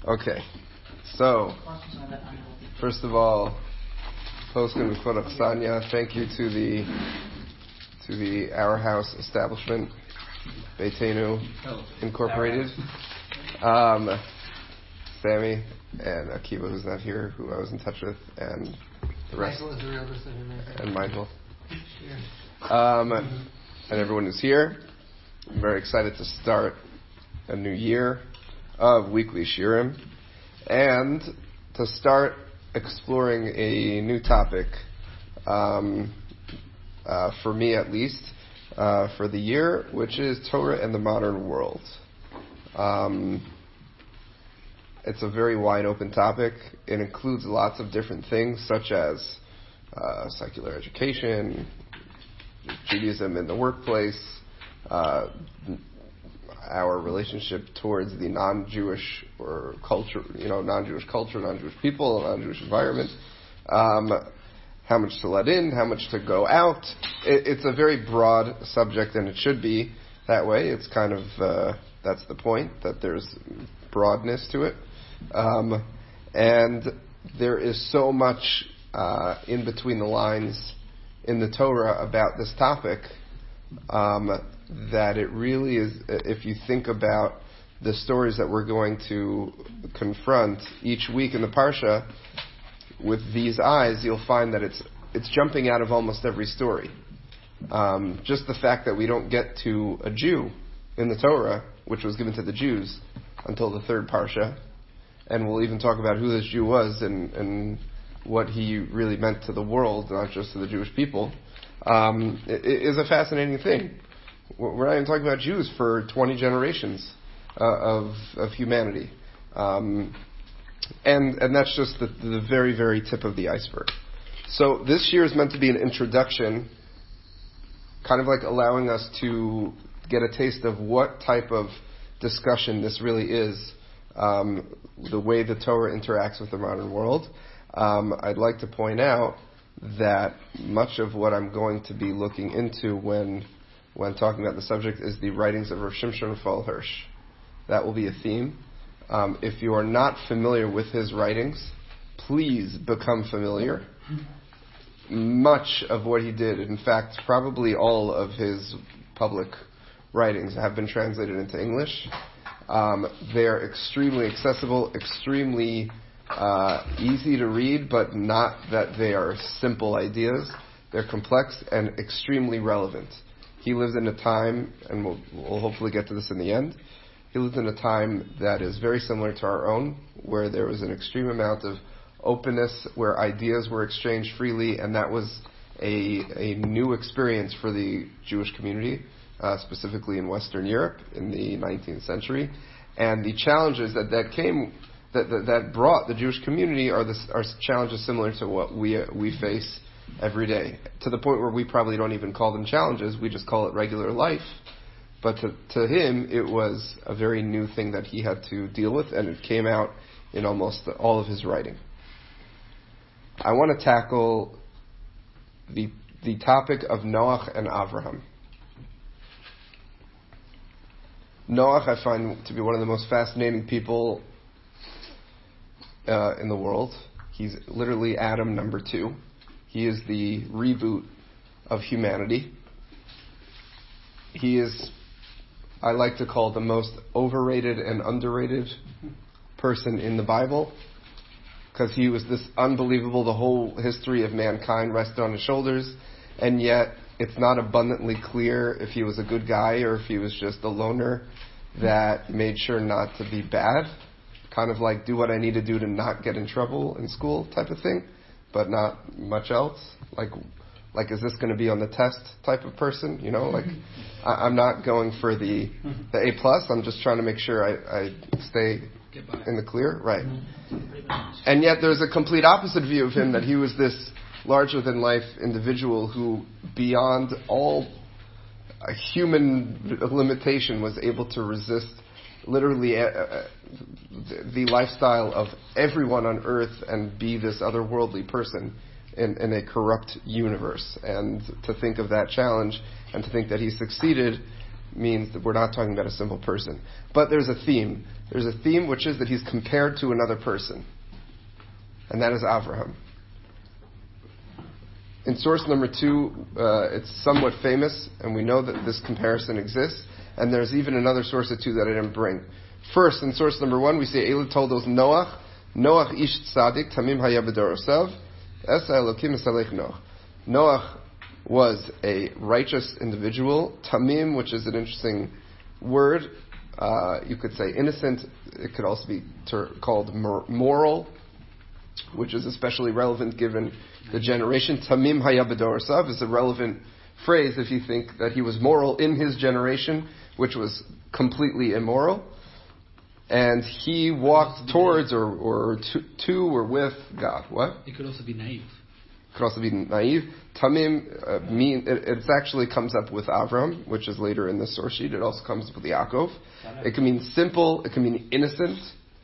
Okay, so first of all, Poskin V'Chodach Sanya, thank you to the Our House establishment, Beitenu Incorporated, Sammy and Akiva, who's not here, who I was in touch with, and the rest, Michael is the real decision-maker. And Michael, and everyone who's here. I'm very excited to start a new year of weekly shiurim, and to start exploring a new topic, for me at least, for the year, which is Torah and the modern world. It's a very wide open topic. It includes lots of different things, such as secular education, Judaism in the workplace, our relationship towards the non-Jewish or culture, non-Jewish culture, non-Jewish people, non-Jewish environment, how much to let in, how much to go out. It's a very broad subject, and it should be that way. It's kind of, that's the point, that there's broadness to it. And there is so much in between the lines in the Torah about this topic, that it really is, if you think about the stories that we're going to confront each week in the Parsha, with these eyes, you'll find that it's jumping out of almost every story. Just the fact that we don't get to a Jew in the Torah, which was given to the Jews, until the third Parsha, and we'll even talk about who this Jew was and what he really meant to the world, not just to the Jewish people, is a fascinating thing. We're not even talking about Jews for 20 generations of humanity. And that's just the very, very tip of the iceberg. So this year is meant to be an introduction, kind of like allowing us to get a taste of what type of discussion this really is, the way the Torah interacts with the modern world. I'd like to point out that much of what I'm going to be looking into when talking about the subject is the writings of Rav Shimshon Raphael Hirsch. That will be a theme. If you are not familiar with his writings, please become familiar. Much of what he did, in fact, probably all of his public writings have been translated into English. They're extremely accessible, extremely easy to read, but not that they are simple ideas. They're complex and extremely relevant. He lived in a time, and we'll hopefully get to this in the end, he lived in a time that is very similar to our own, where there was an extreme amount of openness, where ideas were exchanged freely, and that was a new experience for the Jewish community, specifically in Western Europe in the 19th century. And the challenges that brought the Jewish community are challenges similar to what we face every day, to the point where we probably don't even call them challenges, we just call it regular life. But to him, it was a very new thing that he had to deal with, and it came out in almost all of his writing. I want to tackle the topic of Noach and Avraham. Noach I find to be one of the most fascinating people in the world. He's literally Adam number 2. He is the reboot of humanity. He is, I like to call, the most overrated and underrated person in the Bible, because he was this unbelievable, the whole history of mankind rested on his shoulders, and yet it's not abundantly clear if he was a good guy or if he was just a loner that made sure not to be bad, kind of like do what I need to do to not get in trouble in school type of thing, but not much else. Like is this going to be on the test type of person? I'm not going for the A+. I'm just trying to make sure I stay in the clear. Right. And yet there's a complete opposite view of him, that he was this larger-than-life individual who, beyond all human limitation, was able to resist literally the lifestyle of everyone on earth and be this otherworldly person in a corrupt universe. And to think of that challenge and to think that he succeeded means that we're not talking about a simple person. But there's a theme. There's a theme which is that he's compared to another person. And that is Avraham. In source number 2, it's somewhat famous, and we know that this comparison exists. And there's even another source or 2 that I didn't bring. First, in source number 1, we say Eli told us Noach ish tzadik tamim haya b'dorosav esa elokim esalech Noach. Noach was a righteous individual. Tamim, which is an interesting word, you could say innocent. It could also be called moral, which is especially relevant given the generation. Tamim haya b'dorosav is a relevant phrase if you think that he was moral in his generation, which was completely immoral. And he walked towards or with God. What? It could also be naive. Could also be naive. Tamim it actually comes up with Avram, which is later in the source sheet. It also comes up with Yaakov. It can mean simple. It can mean innocent.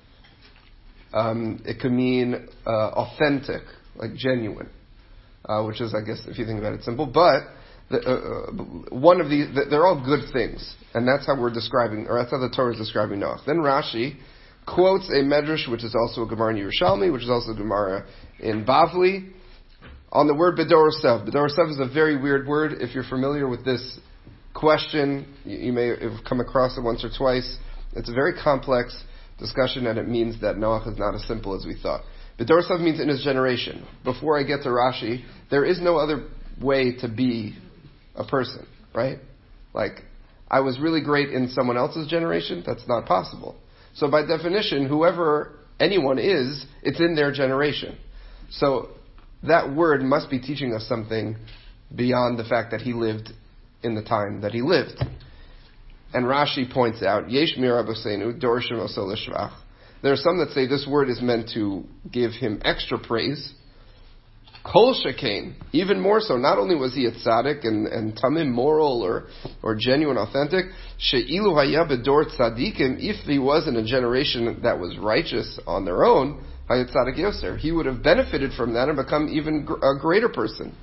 It can mean authentic, like genuine, which is, I guess, if you think about it, simple. But one of these, they're all good things, and that's how we're describing, or that's how the Torah is describing Noach. Then Rashi quotes a medrash, which is also a Gemara in Yerushalmi, which is also a Gemara in Bavli, on the word B'dorosav. B'dorosav is a very weird word. If you're familiar with this question, you may have come across it once or twice. It's a very complex discussion, and it means that Noach is not as simple as we thought. B'dorosav means in his generation. Before I get to Rashi, there is no other way to be a person, right? Like, I was really great in someone else's generation. That's not possible. So by definition, whoever anyone is, it's in their generation. So that word must be teaching us something beyond the fact that he lived in the time that he lived. And Rashi points out, Yesh mirabosenu dorshim oso l'shvach. There are some that say this word is meant to give him extra praise. Kol shekain, even more so. Not only was he a tzaddik and tamim, moral or genuine, authentic, she'ilu haya bedor tzaddikim, if he was in a generation that was righteous on their own, haya tzaddik yoser, he would have benefited from that and become even a greater person.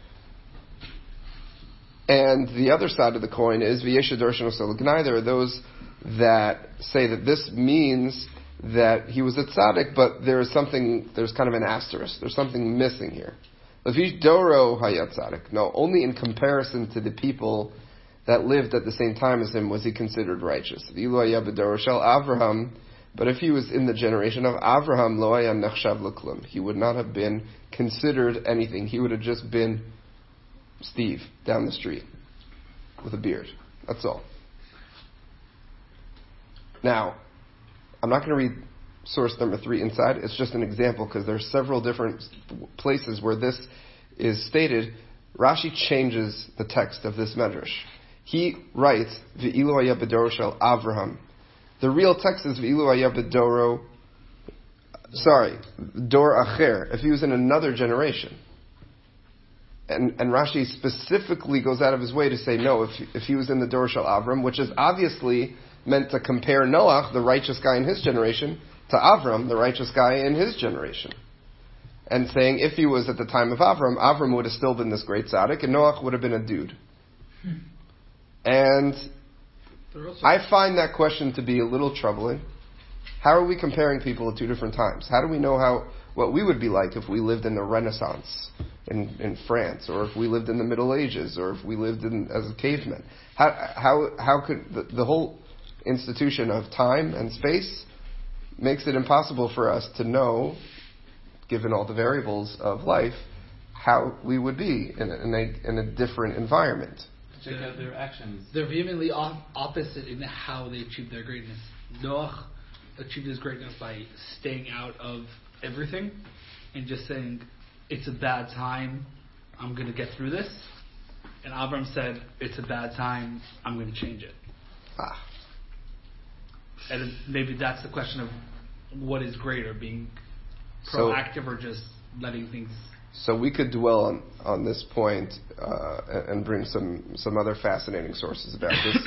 And the other side of the coin is v'yesha dorshin osel l'gnai. There are those that say that this means that he was a tzaddik, but there's kind of an asterisk. There's something missing here. Levish doro hayat tzaddik. No, only in comparison to the people that lived at the same time as him was he considered righteous. V'ilu haya b'doro shel Avraham. But if he was in the generation of Avraham, lo haya nechshav l'klum. He would not have been considered anything. He would have just been Steve down the street with a beard. That's all. Now, I'm not going to read source number 3 inside. It's just an example because there's several different places where this is stated. Rashi changes the text of this medrash. He writes, V'ilu haya b'doro shel Avraham. The real text is V'ilu haya b'doro, dor acher, if he was in another generation. And Rashi specifically goes out of his way to say, no, if he was in the dor shel Avram, which is obviously meant to compare Noach, the righteous guy in his generation, to Avram, the righteous guy in his generation. And saying if he was at the time of Avram, Avram would have still been this great tzaddik, and Noach would have been a dude. And I find that question to be a little troubling. How are we comparing people at two different times? How do we know what we would be like if we lived in the Renaissance in France, or if we lived in the Middle Ages, or if we lived as a caveman? How could the whole institution of time and space makes it impossible for us to know, given all the variables of life, how we would be in a different environment. Their actions. They're vehemently opposite in how they achieved their greatness. Noach achieved his greatness by staying out of everything and just saying, it's a bad time, I'm going to get through this. And Avram said, it's a bad time, I'm going to change it. And maybe that's the question of what is greater, being proactive or just letting things... So we could dwell on this point and bring some other fascinating sources about this.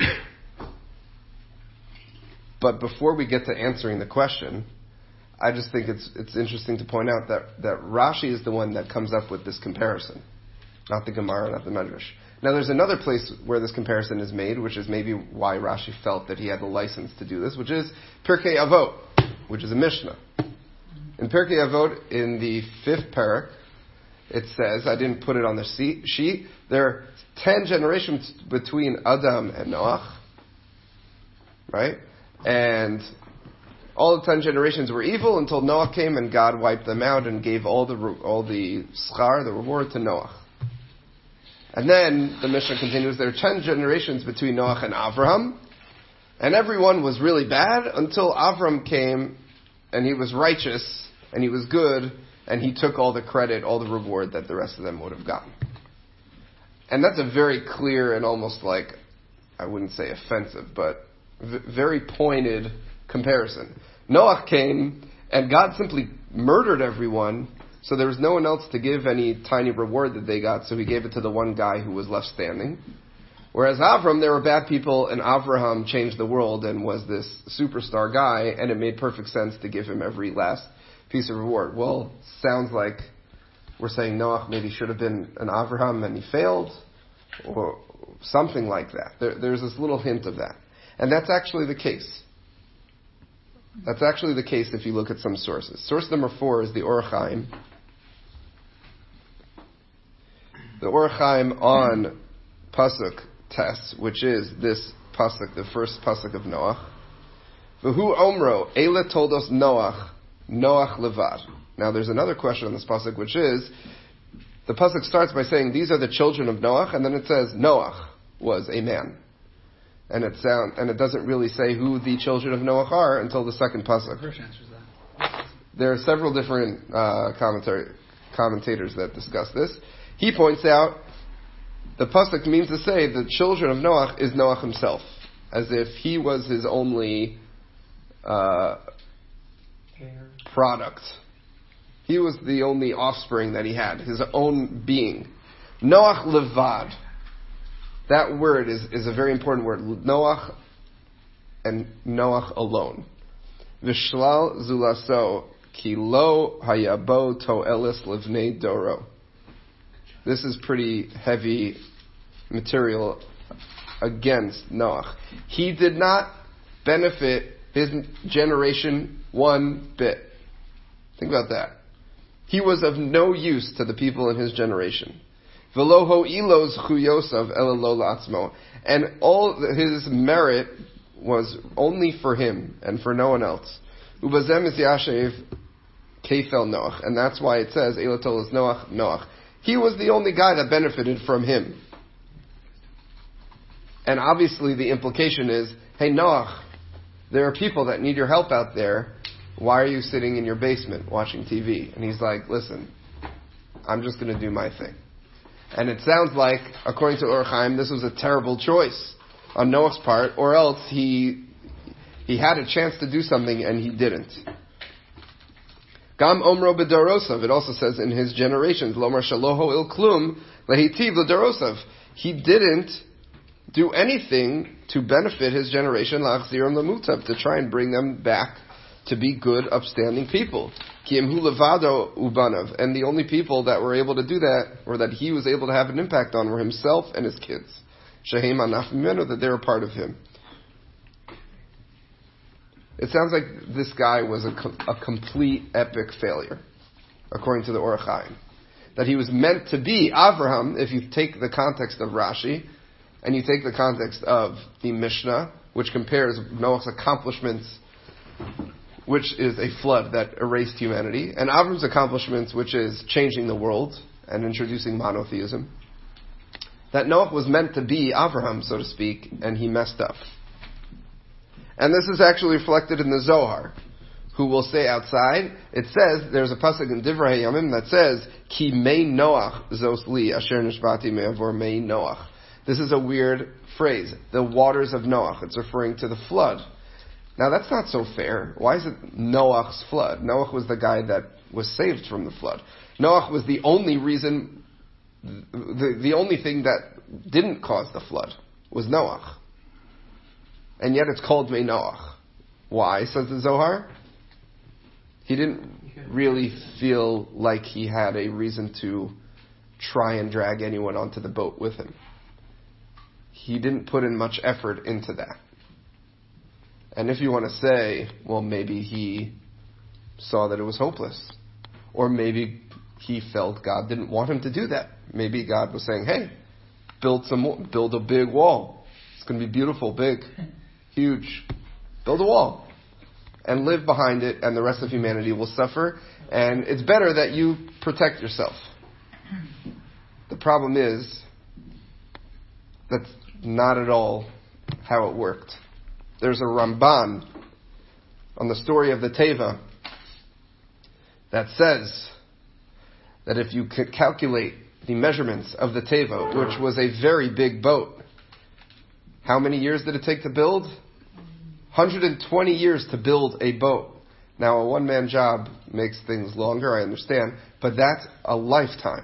But before we get to answering the question, I just think it's interesting to point out that Rashi is the one that comes up with this comparison, not the Gemara, not the Medrash. Now there's another place where this comparison is made, which is maybe why Rashi felt that he had the license to do this, which is Pirkei Avot, which is a Mishnah. In Pirkei Avot, in the 5th parak, it says, I didn't put it on the sheet, there are 10 generations between Adam and Noach, right? And all the 10 generations were evil until Noach came and God wiped them out and gave all the schar, the reward, to Noach. And then the Mishnah continues, there are 10 generations between Noach and Avraham, and everyone was really bad until Avraham came and he was righteous and he was good and he took all the credit, all the reward that the rest of them would have gotten. And that's a very clear and almost like, I wouldn't say offensive, but very pointed comparison. Noach came and God simply murdered everyone, so there was no one else to give any tiny reward that they got, so he gave it to the one guy who was left standing. Whereas Avram, there were bad people, and Avraham changed the world and was this superstar guy, and it made perfect sense to give him every last piece of reward. Well, sounds like we're saying Noach maybe should have been an Avraham and he failed, or something like that. There's this little hint of that. And that's actually the case. That's actually the case if you look at some sources. Source number 4 is the Or Chaim. The Or Chaim on Pasuk Tes, which is this Pasuk, the first Pasuk of Noach. V'hu Omro, Eila told us Noach levad. Now there's another question on this Pasuk, which is, the Pasuk starts by saying, these are the children of Noach, and then it says, Noach was a man. And it doesn't really say who the children of Noach are until the second pasuk. First answers that. There are several different commentators that discuss this. He points out the pasuk means to say the children of Noach is Noach himself, as if he was his only product. He was the only offspring that he had, his own being. Noach levad. That word is a very important word. Noach and Noach alone. Vishlal zulaso ki lo hayabo to'elis livnei doro. This is pretty heavy material against Noach. He did not benefit his generation one bit. Think about that. He was of no use to the people in his generation. V'lo ho'ilos chuyosav ela lo la'atzmo. And all his merit was only for him and for no one else. Ubazem is yashev kefel Noach. And that's why it says, Eila tol is Noach. He was the only guy that benefited from him. And obviously the implication is, hey Noach, there are people that need your help out there. Why are you sitting in your basement watching TV? And he's like, listen, I'm just going to do my thing. And it sounds like, according to Or Chaim, this was a terrible choice on Noach's part, or else he had a chance to do something and he didn't. Gam Omro B'Dorosav, it also says in his generations, Lomar Shaloho Il Klum Lehitiv L'Dorosav. He didn't do anything to benefit his generation, Lachzirim Lamutav, to try and bring them back to be good, upstanding people. Kiemhu levado ubanav, and the only people that were able to do that, or that he was able to have an impact on, were himself and his kids. Shehem anaf mimenu, that they were part of him. It sounds like this guy was a complete epic failure, according to the Or Chaim. That he was meant to be Avraham, if you take the context of Rashi, and you take the context of the Mishnah, which compares Noach's accomplishments, which is a flood that erased humanity, and Avram's accomplishments, which is changing the world and introducing monotheism. That Noach was meant to be Avraham, so to speak, and he messed up. And this is actually reflected in the Zohar, who will say outside, it says, there's a pasuk in Divrei Hayamim that says, Ki mei Noach zos li asher nishbati me'avor mei Noach. This is a weird phrase, the waters of Noach. It's referring to the flood. Now that's not so fair. Why is it Noach's flood? Noach was the guy that was saved from the flood. Noach was the only reason, the only thing that didn't cause the flood was Noach. And yet it's called Mei Noach. Why, says the Zohar? He didn't really feel like he had a reason to try and drag anyone onto the boat with him. he didn't put in much effort into that. And if you want to say, well, maybe he saw that it was hopeless, or maybe he felt God didn't want him to do that. Maybe God was saying, hey, build a big wall. It's going to be beautiful, big, huge. Build a wall and live behind it, and the rest of humanity will suffer. And it's better that you protect yourself. The problem is that's not at all how it worked. There's a Ramban on the story of the Teva that says that if you could calculate the measurements of the Teva, which was a very big boat, how many years did it take to build? 120 years to build a boat. Now, a one-man job makes things longer, I understand, but that's a lifetime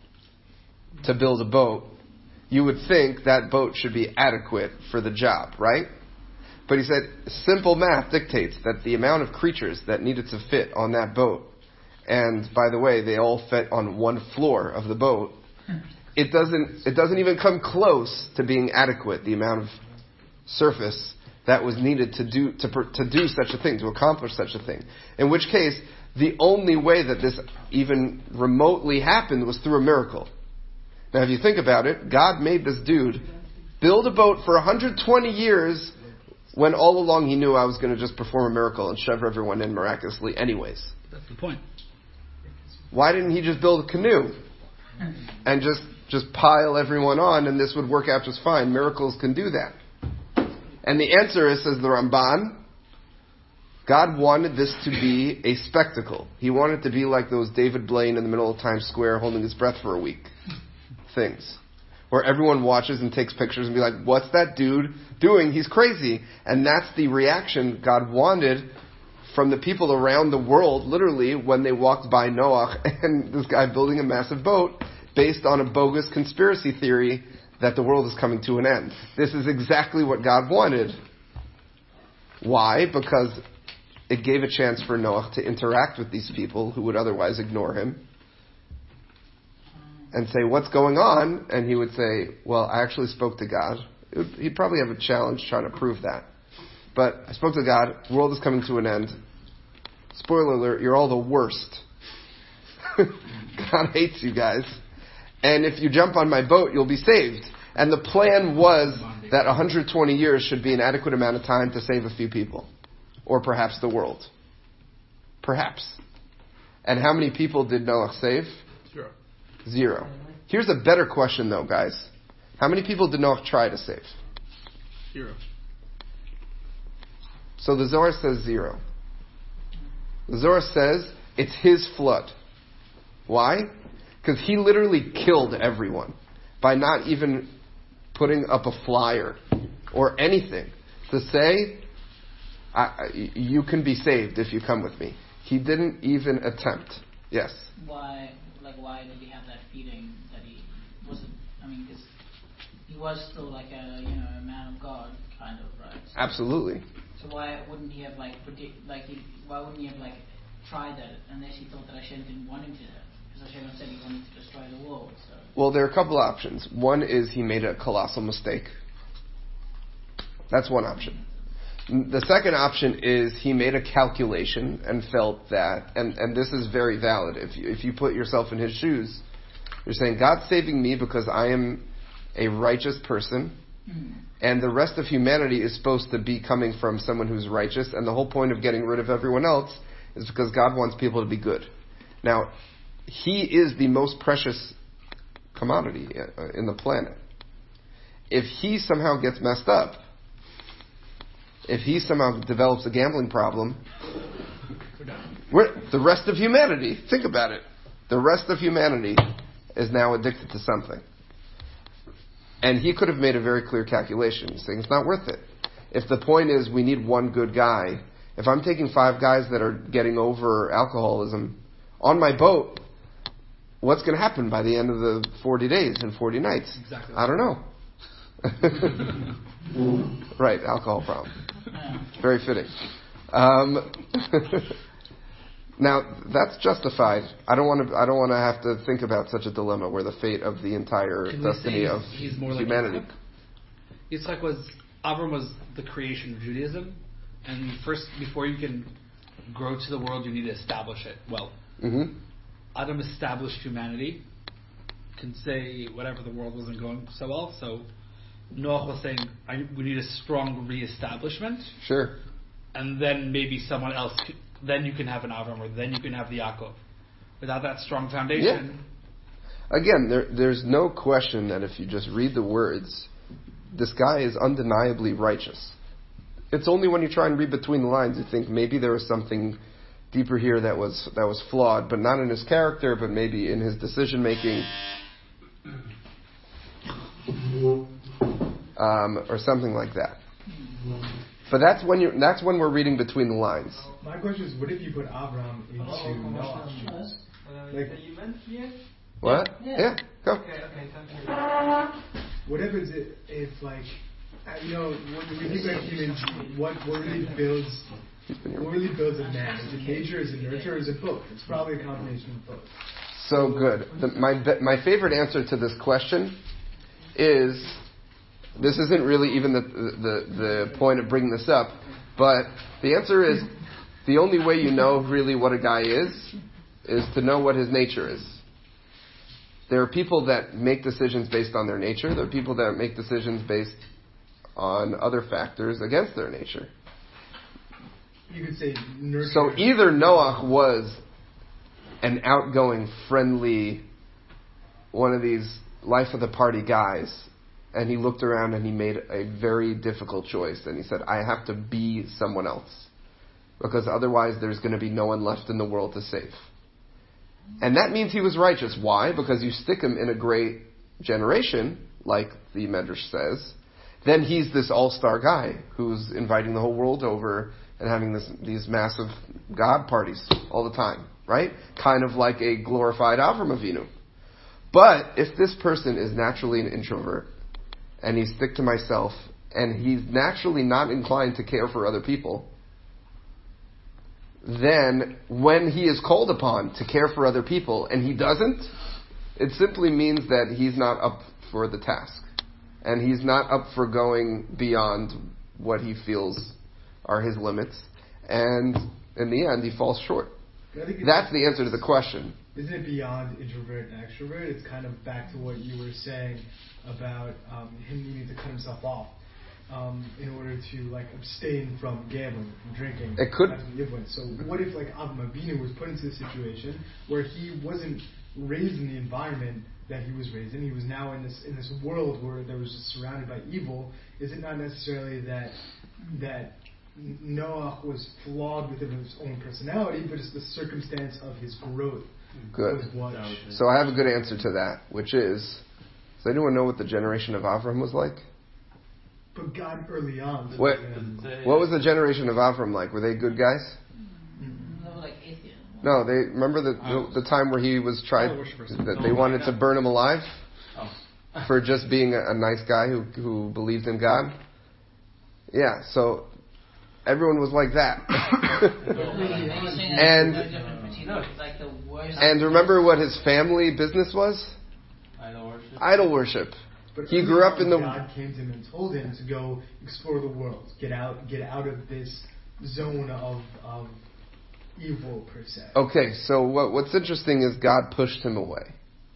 to build a boat. You would think that boat should be adequate for the job, right? But he said, simple math dictates that the amount of creatures that needed to fit on that boat, and by the way, they all fit on one floor of the boat, it doesn't even come close to being adequate, the amount of surface that was needed to do such a thing, to accomplish such a thing. In which case, the only way that this even remotely happened was through a miracle. Now, if you think about it, God made this dude build a boat for 120 years when all along he knew I was going to just perform a miracle and shove everyone in miraculously anyways. That's the point. Why didn't he just build a canoe and just pile everyone on and this would work out just fine? Miracles can do that. And the answer is, says the Ramban, God wanted this to be a spectacle. He wanted it to be like those David Blaine in the middle of Times Square holding his breath for a week things, where everyone watches and takes pictures and be like, what's that dude doing? He's crazy. And that's the reaction God wanted from the people around the world, literally, when they walked by Noah and this guy building a massive boat based on a bogus conspiracy theory that the world is coming to an end. This is exactly what God wanted. Why? Because it gave a chance for Noah to interact with these people who would otherwise ignore him and say, what's going on? And he would say, well, I actually spoke to God. He'd probably have a challenge trying to prove that. But I spoke to God, the world is coming to an end. Spoiler alert, you're all the worst. God hates you guys. And if you jump on my boat, you'll be saved. And the plan was that 120 years should be an adequate amount of time to save a few people. Or perhaps the world. Perhaps. And how many people did Noah save? Zero. Here's a better question though, guys. How many people did Noah try to save? 0. So the Zohar says 0. The Zohar says it's his flood. Why? Because he literally killed everyone by not even putting up a flyer or anything to say, you can be saved if you come with me. He didn't even attempt. Yes? Why did he have that feeling that he wasn't, because he was still like a man of God, kind of, right? So, absolutely. So why wouldn't he have why wouldn't he have tried that unless he thought that Hashem didn't want him to do that? Because Hashem said he wanted to destroy the world. So. Well, there are a couple options. One is he made a colossal mistake. That's one option. The second option is he made a calculation and felt that, and this is very valid. If you put yourself in his shoes, you're saying, God's saving me because I am a righteous person, and the rest of humanity is supposed to be coming from someone who's righteous, and the whole point of getting rid of everyone else is because God wants people to be good. Now, he is the most precious commodity in the planet. If he somehow gets messed up, if he somehow develops a gambling problem, the rest of humanity, think about it, the rest of humanity is now addicted to something. And he could have made a very clear calculation, saying it's not worth it. If the point is we need one good guy, if I'm taking 5 guys that are getting over alcoholism on my boat, what's going to happen by the end of the 40 days and 40 nights? Exactly. I don't know. Right, alcohol problem. Very fitting. Now that's justified. I don't want to have to think about such a dilemma where the fate of the entire destiny of he's more humanity. Like Avram was the creation of Judaism, and first, before you can grow to the world, you need to establish it well. Mm-hmm. Adam established humanity. Can say whatever, the world wasn't going so well, so Noach was saying we need a strong reestablishment. Sure. And then maybe someone else. Then you can have an Avram, or then you can have the Yaakov. Without that strong foundation. Yeah. Again, there's no question that if you just read the words, this guy is undeniably righteous. It's only when you try and read between the lines you think maybe there was something deeper here that was flawed, but not in his character, but maybe in his decision making, or something like that. But that's when we're reading between the lines. My question is, what if you put Avram into Noah? Like, you meant here? What? Yeah. Go. Okay. What if it's like, when we think like humans, what really builds a man? Is it nature? Is it nurture? Or is it both? It's probably a combination of both. So good. My favorite answer to this question is, this isn't really even the point of bringing this up, but the answer is, the only way you know really what a guy is to know what his nature is. There are people that make decisions based on their nature. There are people that make decisions based on other factors against their nature. You could say nurture. So either Noach was an outgoing, friendly, one of these life of the party guys, and he looked around and he made a very difficult choice, and he said, I have to be someone else, because otherwise there's going to be no one left in the world to save. And that means he was righteous. Why? Because you stick him in a great generation, like the Medrash says, then he's this all-star guy who's inviting the whole world over and having these massive God parties all the time, right? Kind of like a glorified Avram Avinu. But if this person is naturally an introvert, and he's stick to myself, and he's naturally not inclined to care for other people, then when he is called upon to care for other people and he doesn't, it simply means that he's not up for the task. And he's not up for going beyond what he feels are his limits. And in the end, he falls short. That's the answer to the question. Isn't it beyond introvert and extrovert? It's kind of back to what you were saying about him needing to cut himself off. In order to abstain from gambling, from drinking. It could. So what if Avram Avinu was put into a situation where he wasn't raised in the environment that he was raised in? He was now in this world where there was just surrounded by evil. Is it not necessarily that Noah was flawed within his own personality, but it's the circumstance of his growth? Good. So I have a good answer to that, which is, does anyone know what the generation of Avram was like? But God early on. What was the generation of Avram like? Were they good guys? They were like atheists. No, they remember the time where he was tried, that they wanted to burn him alive for just being a nice guy who believed in God. Yeah, so everyone was like that. And remember what his family business was? Idol worship. But he grew up in the. God came to him and told him to go explore the world, get out of this zone of evil per se. Okay, so what's interesting is God pushed him away.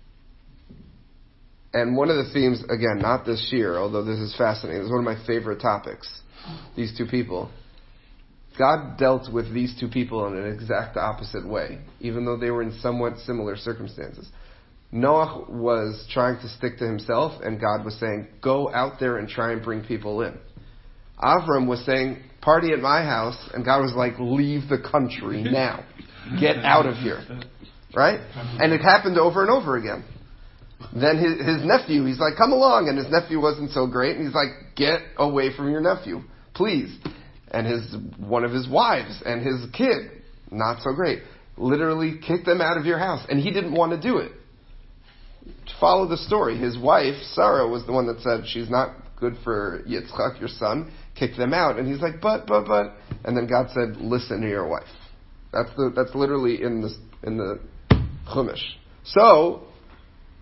And one of the themes, again, not this year, although this is fascinating, this is one of my favorite topics. These two people. God dealt with these two people in an exact opposite way, even though they were in somewhat similar circumstances. Noah was trying to stick to himself, and God was saying, go out there and try and bring people in. Avram was saying, party at my house, and God was like, leave the country now. Get out of here. Right? And it happened over and over again. Then his nephew, he's like, come along, and his nephew wasn't so great, and he's like, get away from your nephew, please. And one of his wives and his kid, not so great, literally kicked them out of your house, and he didn't want to do it. To follow the story, his wife, Sarah, was the one that said, she's not good for Yitzchak, your son, kick them out. And he's like, but. And then God said, listen to your wife. That's literally in the Chumash. So,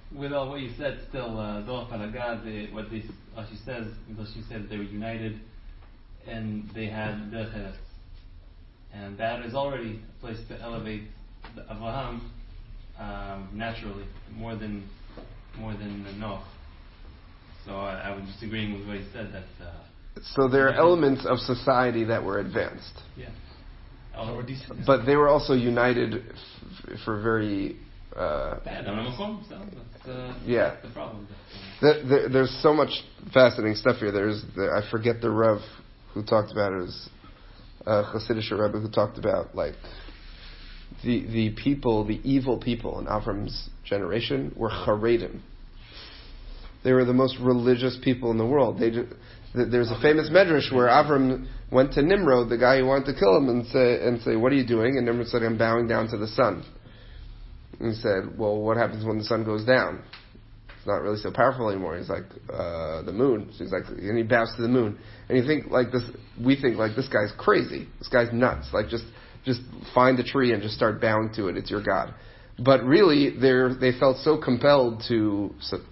with all what you said, still, Zohar Palagad, what she says, she said that they were united and they had Derech Eretz. And that is already a place to elevate the Avraham naturally, more than Noach. So I was just agreeing with what he said, that... so there are elements of society that were advanced. Yeah. But they were also united for very... Bad. Yeah. That's the problem. There's so much fascinating stuff here. I forget the Rav who talked about it. It was Hasidic Rebbe who talked about like the people, the evil people in Avram's generation were Haredim. They were the most religious people in the world. There's a famous medrash where Avram went to Nimrod, the guy who wanted to kill him, and say, "What are you doing?" And Nimrod said, "I'm bowing down to the sun." And he said, "Well, what happens when the sun goes down? It's not really so powerful anymore." He's like, "The moon." So he's like, and he bows to the moon. And you think like this? We think like this guy's crazy. This guy's nuts. Like just find a tree and just start bowing to it. It's your god. But really, they felt so compelled to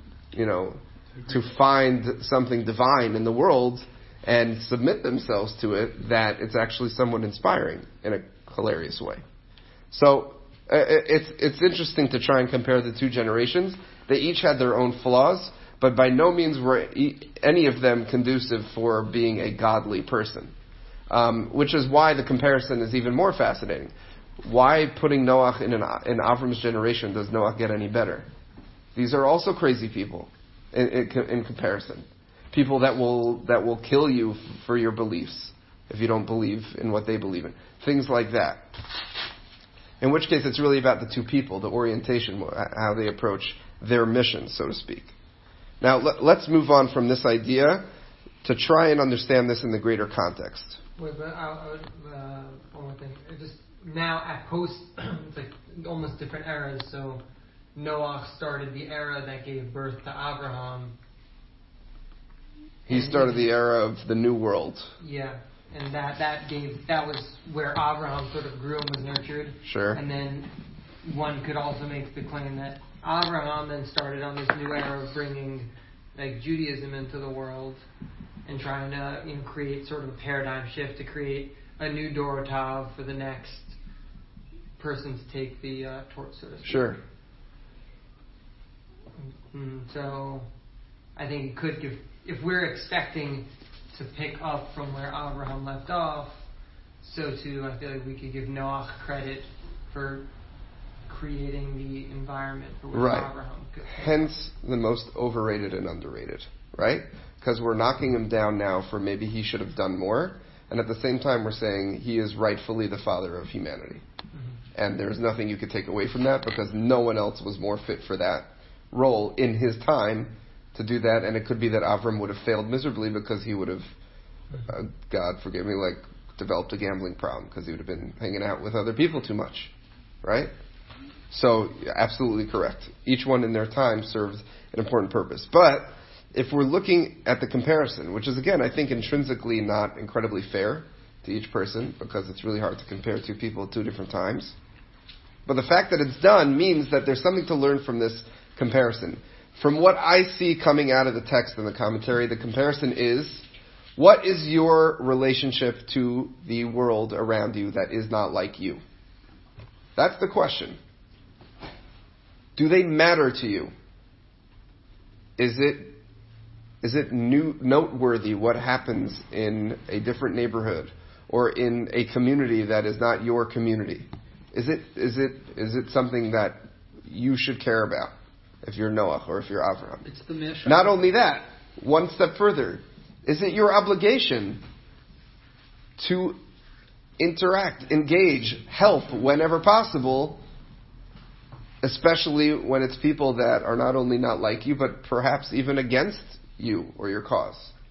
find something divine in the world and submit themselves to it that it's actually somewhat inspiring in a hilarious way. So it's interesting to try and compare the two generations. They each had their own flaws, but by no means were any of them conducive for being a godly person. Which is why the comparison is even more fascinating. Why putting Noach in Avram's generation does Noach get any better? These are also crazy people in comparison. People that will kill you for your beliefs if you don't believe in what they believe in. Things like that. In which case it's really about the two people, the orientation, how they approach their mission, so to speak. Now let's move on from this idea to try and understand this in the greater context. Wait, but one more thing. Just now at post, it's like almost different eras. So Noach started the era that gave birth to Abraham. He started the era of the new world. Yeah, and that was where Abraham sort of grew and was nurtured. Sure. And then one could also make the claim that Abraham then started on this new era of bringing like Judaism into the world and trying to create sort of a paradigm shift to create a new Dorotav for the next person to take the torch, so to speak. Sure. So I think it could give, if we're expecting to pick up from where Abraham left off, so too I feel like we could give Noach credit for creating the environment for which Abraham could. Hence the most overrated and underrated, right? Because we're knocking him down now for maybe he should have done more, and at the same time we're saying he is rightfully the father of humanity. Mm-hmm. And there's nothing you could take away from that because no one else was more fit for that role in his time to do that, and it could be that Avram would have failed miserably because he would have, God forgive me, like developed a gambling problem because he would have been hanging out with other people too much, right? So, absolutely correct. Each one in their time serves an important purpose. But if we're looking at the comparison, which is, again, I think intrinsically not incredibly fair to each person, because it's really hard to compare two people at two different times. But the fact that it's done means that there's something to learn from this comparison. From what I see coming out of the text and the commentary, the comparison is, what is your relationship to the world around you that is not like you? That's the question. Do they matter to you? Is it noteworthy what happens in a different neighborhood or in a community that is not your community? Is it something that you should care about if you're Noach or if you're Avraham? It's the mission. Not only that, one step further, is it your obligation to interact, engage, help whenever possible, especially when it's people that are not only not like you, but perhaps even against you or your cause?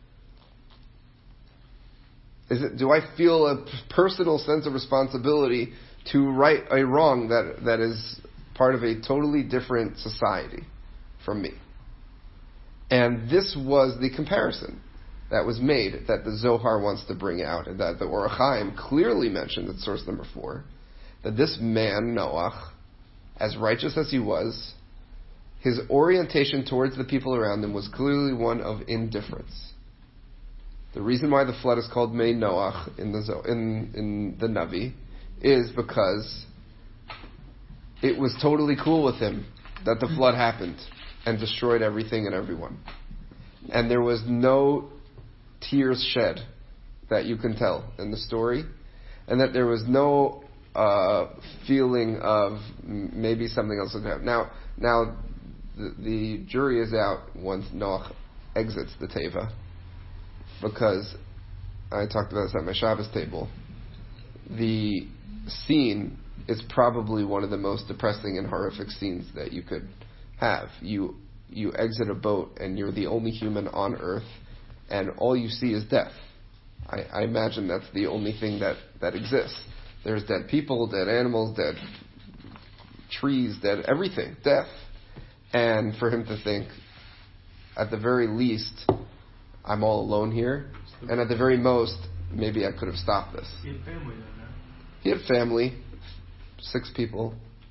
Do I feel a personal sense of responsibility to right a wrong that is part of a totally different society from me? And this was the comparison that was made that the Zohar wants to bring out, and that the Or HaChaim clearly mentioned at source number 4, that this man, Noach, as righteous as he was, his orientation towards the people around him was clearly one of indifference. The reason why the flood is called Mei Noach in the Navi is because it was totally cool with him that the flood happened and destroyed everything and everyone. And there was no tears shed that you can tell in the story, and that there was no feeling of maybe something else would happen. Now the jury is out once Noach exits the Teva, because I talked about this at my Shabbos table. The scene is probably one of the most depressing and horrific scenes that you could have. You exit a boat and you're the only human on earth, and all you see is death. I imagine that's the only thing that exists. There's dead people, dead animals, dead trees, dead everything, death. And for him to think, at the very least, I'm all alone here, and at the very most, maybe I could have stopped this. He had family then, no? He had family, 6 people.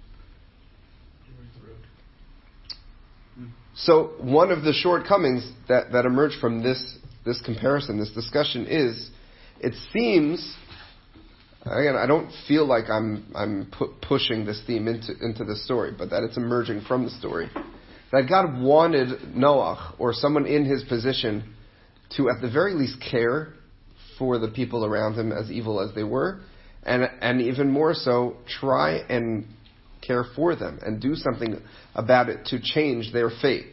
So one of the shortcomings that emerge from this comparison, this discussion, is it seems, again, I don't feel like I'm pushing this theme into the story, but that it's emerging from the story, that God wanted Noach or someone in his position to at the very least care for the people around him, as evil as they were, and even more so, try and care for them and do something about it to change their fate.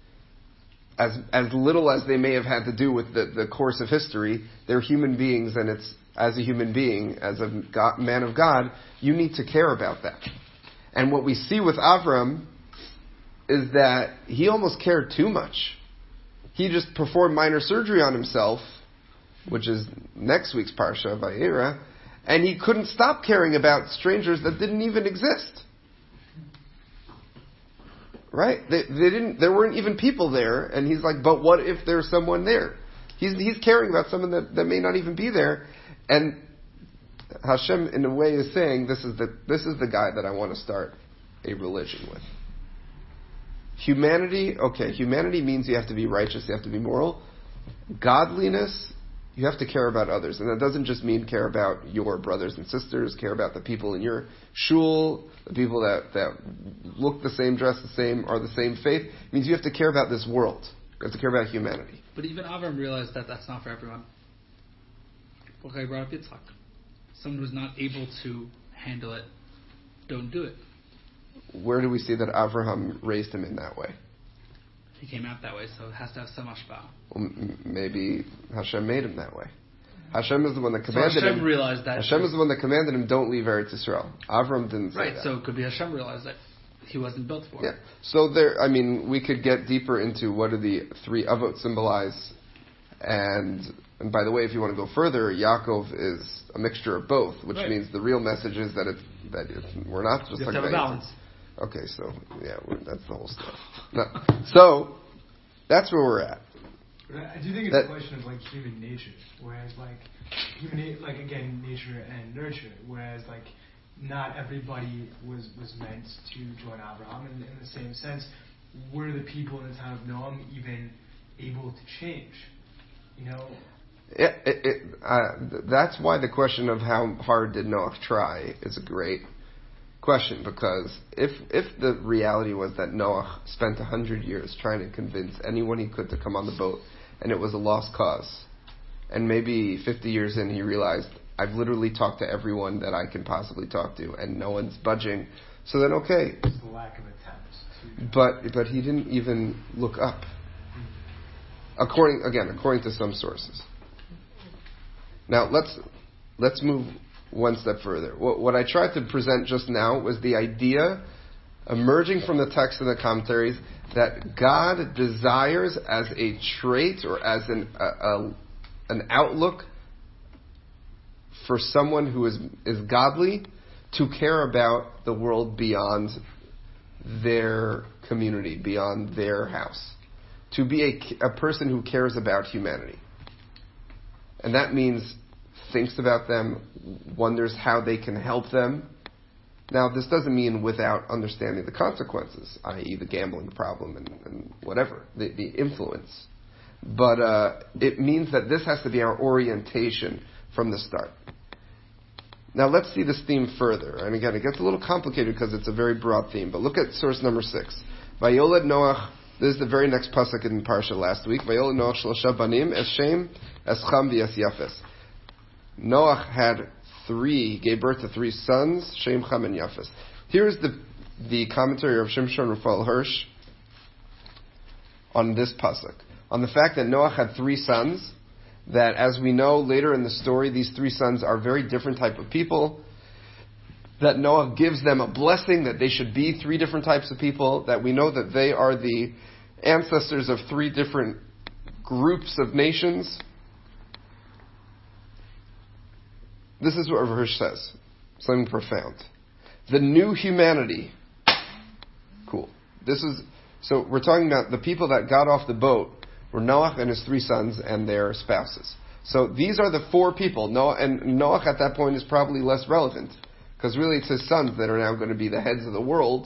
As little as they may have had to do with the course of history, they're human beings, and it's as a human being, as a man of God, you need to care about that. And what we see with Avram is that he almost cared too much. He just performed minor surgery on himself, which is next week's Parsha, Vayera, and he couldn't stop caring about strangers that didn't even exist. Right? There weren't even people there, and he's like, but what if there's someone there? He's caring about someone that may not even be there, and Hashem, in a way, is saying, this is the guy that I want to start a religion with. Humanity means you have to be righteous, you have to be moral. Godliness, you have to care about others. And that doesn't just mean care about your brothers and sisters, care about the people in your shul, the people that look the same, dress the same, are the same faith. It means you have to care about this world. You have to care about humanity. But even Avram realized that that's not for everyone. Okay, I brought up Yitzchak. Someone who's not able to handle it, don't do it. Where do we see that Avraham raised him in that way? He came out that way, so it has to have some ashpah. Well, maybe Hashem made him that way. Hashem is the one that commanded him. Hashem realized that. Hashem is the one that commanded him, don't leave Eretz Yisrael. Avram didn't say that. Right, so it could be Hashem realized that he wasn't built for it. Yeah. So we could get deeper into what do the 3 avot symbolize. And by the way, if you want to go further, Yaakov is a mixture of both, which means the real message is that we're not just like have a balance. Okay, so that's the whole stuff. No. So that's where we're at. But I do think it's a question of human nature, whereas again, nature and nurture, whereas not everybody was meant to join Abraham. In the same sense, were the people in the time of Noam even able to change? That's why the question of how hard did Noach try is a great question, because if the reality was that Noach spent 100 years trying to convince anyone he could to come on the boat, and it was a lost cause, and maybe 50 years in he realized, I've literally talked to everyone that I can possibly talk to, and no one's budging, so then okay. It's the lack of attempts. But he didn't even look up. According to some sources. Now let's move one step further. What I tried to present just now was the idea emerging from the text and the commentaries that God desires as a trait or as an outlook for someone who is godly to care about the world beyond their community, beyond their house. To be a person who cares about humanity. And that means thinks about them, wonders how they can help them, Now, this doesn't mean without understanding the consequences, i.e. the gambling problem and whatever, the influence. But it means that this has to be our orientation from the start. Now let's see this theme further. And again, it gets a little complicated because it's a very broad theme. But look at source number 6. Vayoled Noach, this is the very next pasuk in Parsha last week. Vayoled Noach shlosha banim, es Shem, es Cham, v'es Yafes. Noach gave birth to 3 sons, Shem, Cham, and Yafes. Here's the commentary of Shimshon Raphael Hirsch on this pasuk. On the fact that Noach had 3 sons, that as we know later in the story, these 3 sons are very different type of people, that Noah gives them a blessing that they should be 3 different types of people, that we know that they are the ancestors of 3 different groups of nations. This is what Rav Hirsch says, something profound. The new humanity. Cool. So we're talking about the people that got off the boat were Noach and his 3 sons and their spouses. So these are the 4 people. Noach at that point is probably less relevant, because really it's his sons that are now going to be the heads of the world.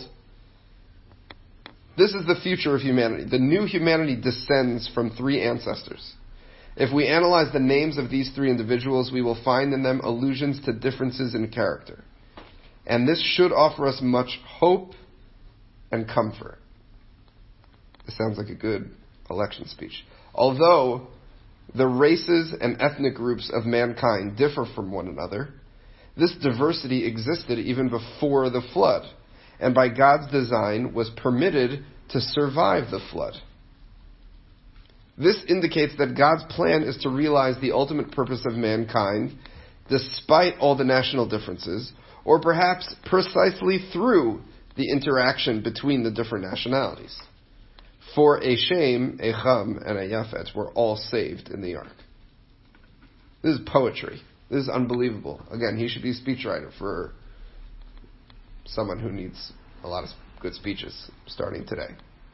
This is the future of humanity. The new humanity descends from 3 ancestors. If we analyze the names of these 3 individuals, we will find in them allusions to differences in character. And this should offer us much hope and comfort. This sounds like a good election speech. Although the races and ethnic groups of mankind differ from one another, this diversity existed even before the flood, and by God's design was permitted to survive the flood. This indicates that God's plan is to realize the ultimate purpose of mankind despite all the national differences, or perhaps precisely through the interaction between the different nationalities. For a Shem, a Cham, and a Yafet were all saved in the ark. This is poetry. This is unbelievable. Again, he should be a speechwriter for someone who needs a lot of good speeches starting today.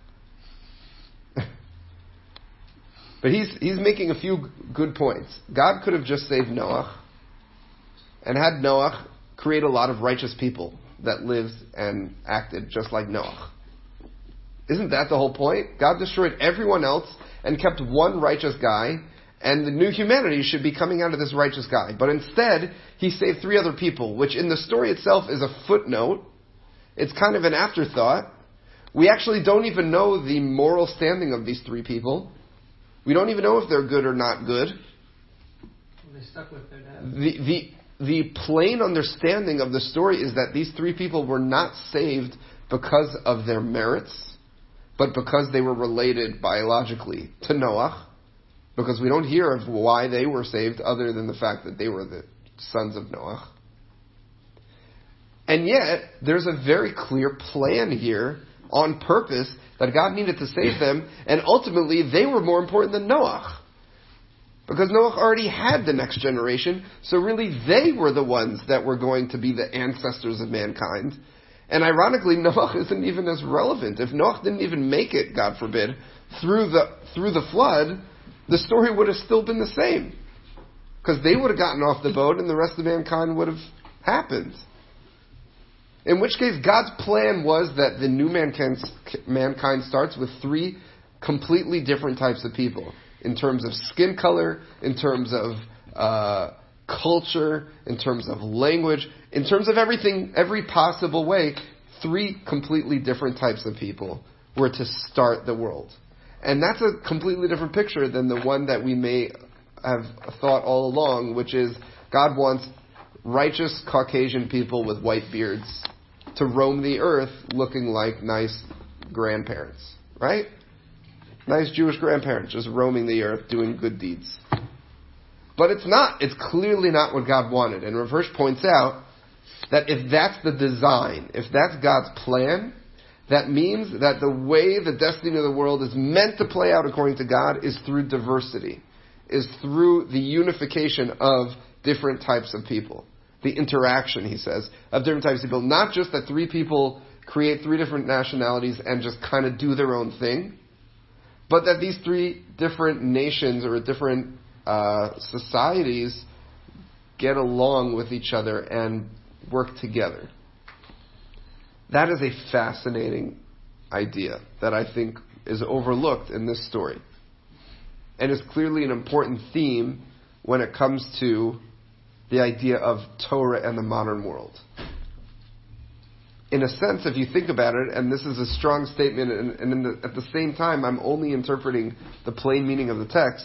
But he's making a few good points. God could have just saved Noach and had Noach create a lot of righteous people that lived and acted just like Noach. Isn't that the whole point? God destroyed everyone else and kept one righteous guy, and the new humanity should be coming out of this righteous guy. But instead, he saved 3 other people, which in the story itself is a footnote. It's kind of an afterthought. We actually don't even know the moral standing of these 3 people. We don't even know if they're good or not good. Well, they stuck with their dad. The plain understanding of the story is that these 3 people were not saved because of their merits, but because they were related biologically to Noach, because we don't hear of why they were saved other than the fact that they were the sons of Noach. And yet, there's a very clear plan here on purpose that God needed to save them, and ultimately they were more important than Noach. Because Noach already had the next generation, so really they were the ones that were going to be the ancestors of mankind. And ironically, Noach isn't even as relevant. If Noach didn't even make it, God forbid, through the flood, the story would have still been the same. Because they would have gotten off the boat and the rest of mankind would have happened. In which case, God's plan was that the new mankind starts with 3 completely different types of people. In terms of skin color, in terms of culture, in terms of language, in terms of everything, every possible way, 3 completely different types of people were to start the world. And that's a completely different picture than the one that we may have thought all along, which is God wants righteous Caucasian people with white beards to roam the earth looking like nice grandparents, right? Nice Jewish grandparents just roaming the earth doing good deeds. But it's not. It's clearly not what God wanted. And Rav Hirsch points out that if that's the design, if that's God's plan, that means that the way the destiny of the world is meant to play out according to God is through diversity, is through the unification of different types of people. The interaction, he says, of different types of people. Not just that 3 people create 3 different nationalities and just kind of do their own thing, but that these 3 different nations or different societies get along with each other and work together. That is a fascinating idea that I think is overlooked in this story. And is clearly an important theme when it comes to the idea of Torah and the modern world. In a sense, if you think about it, and this is a strong statement, and at the same time I'm only interpreting the plain meaning of the text,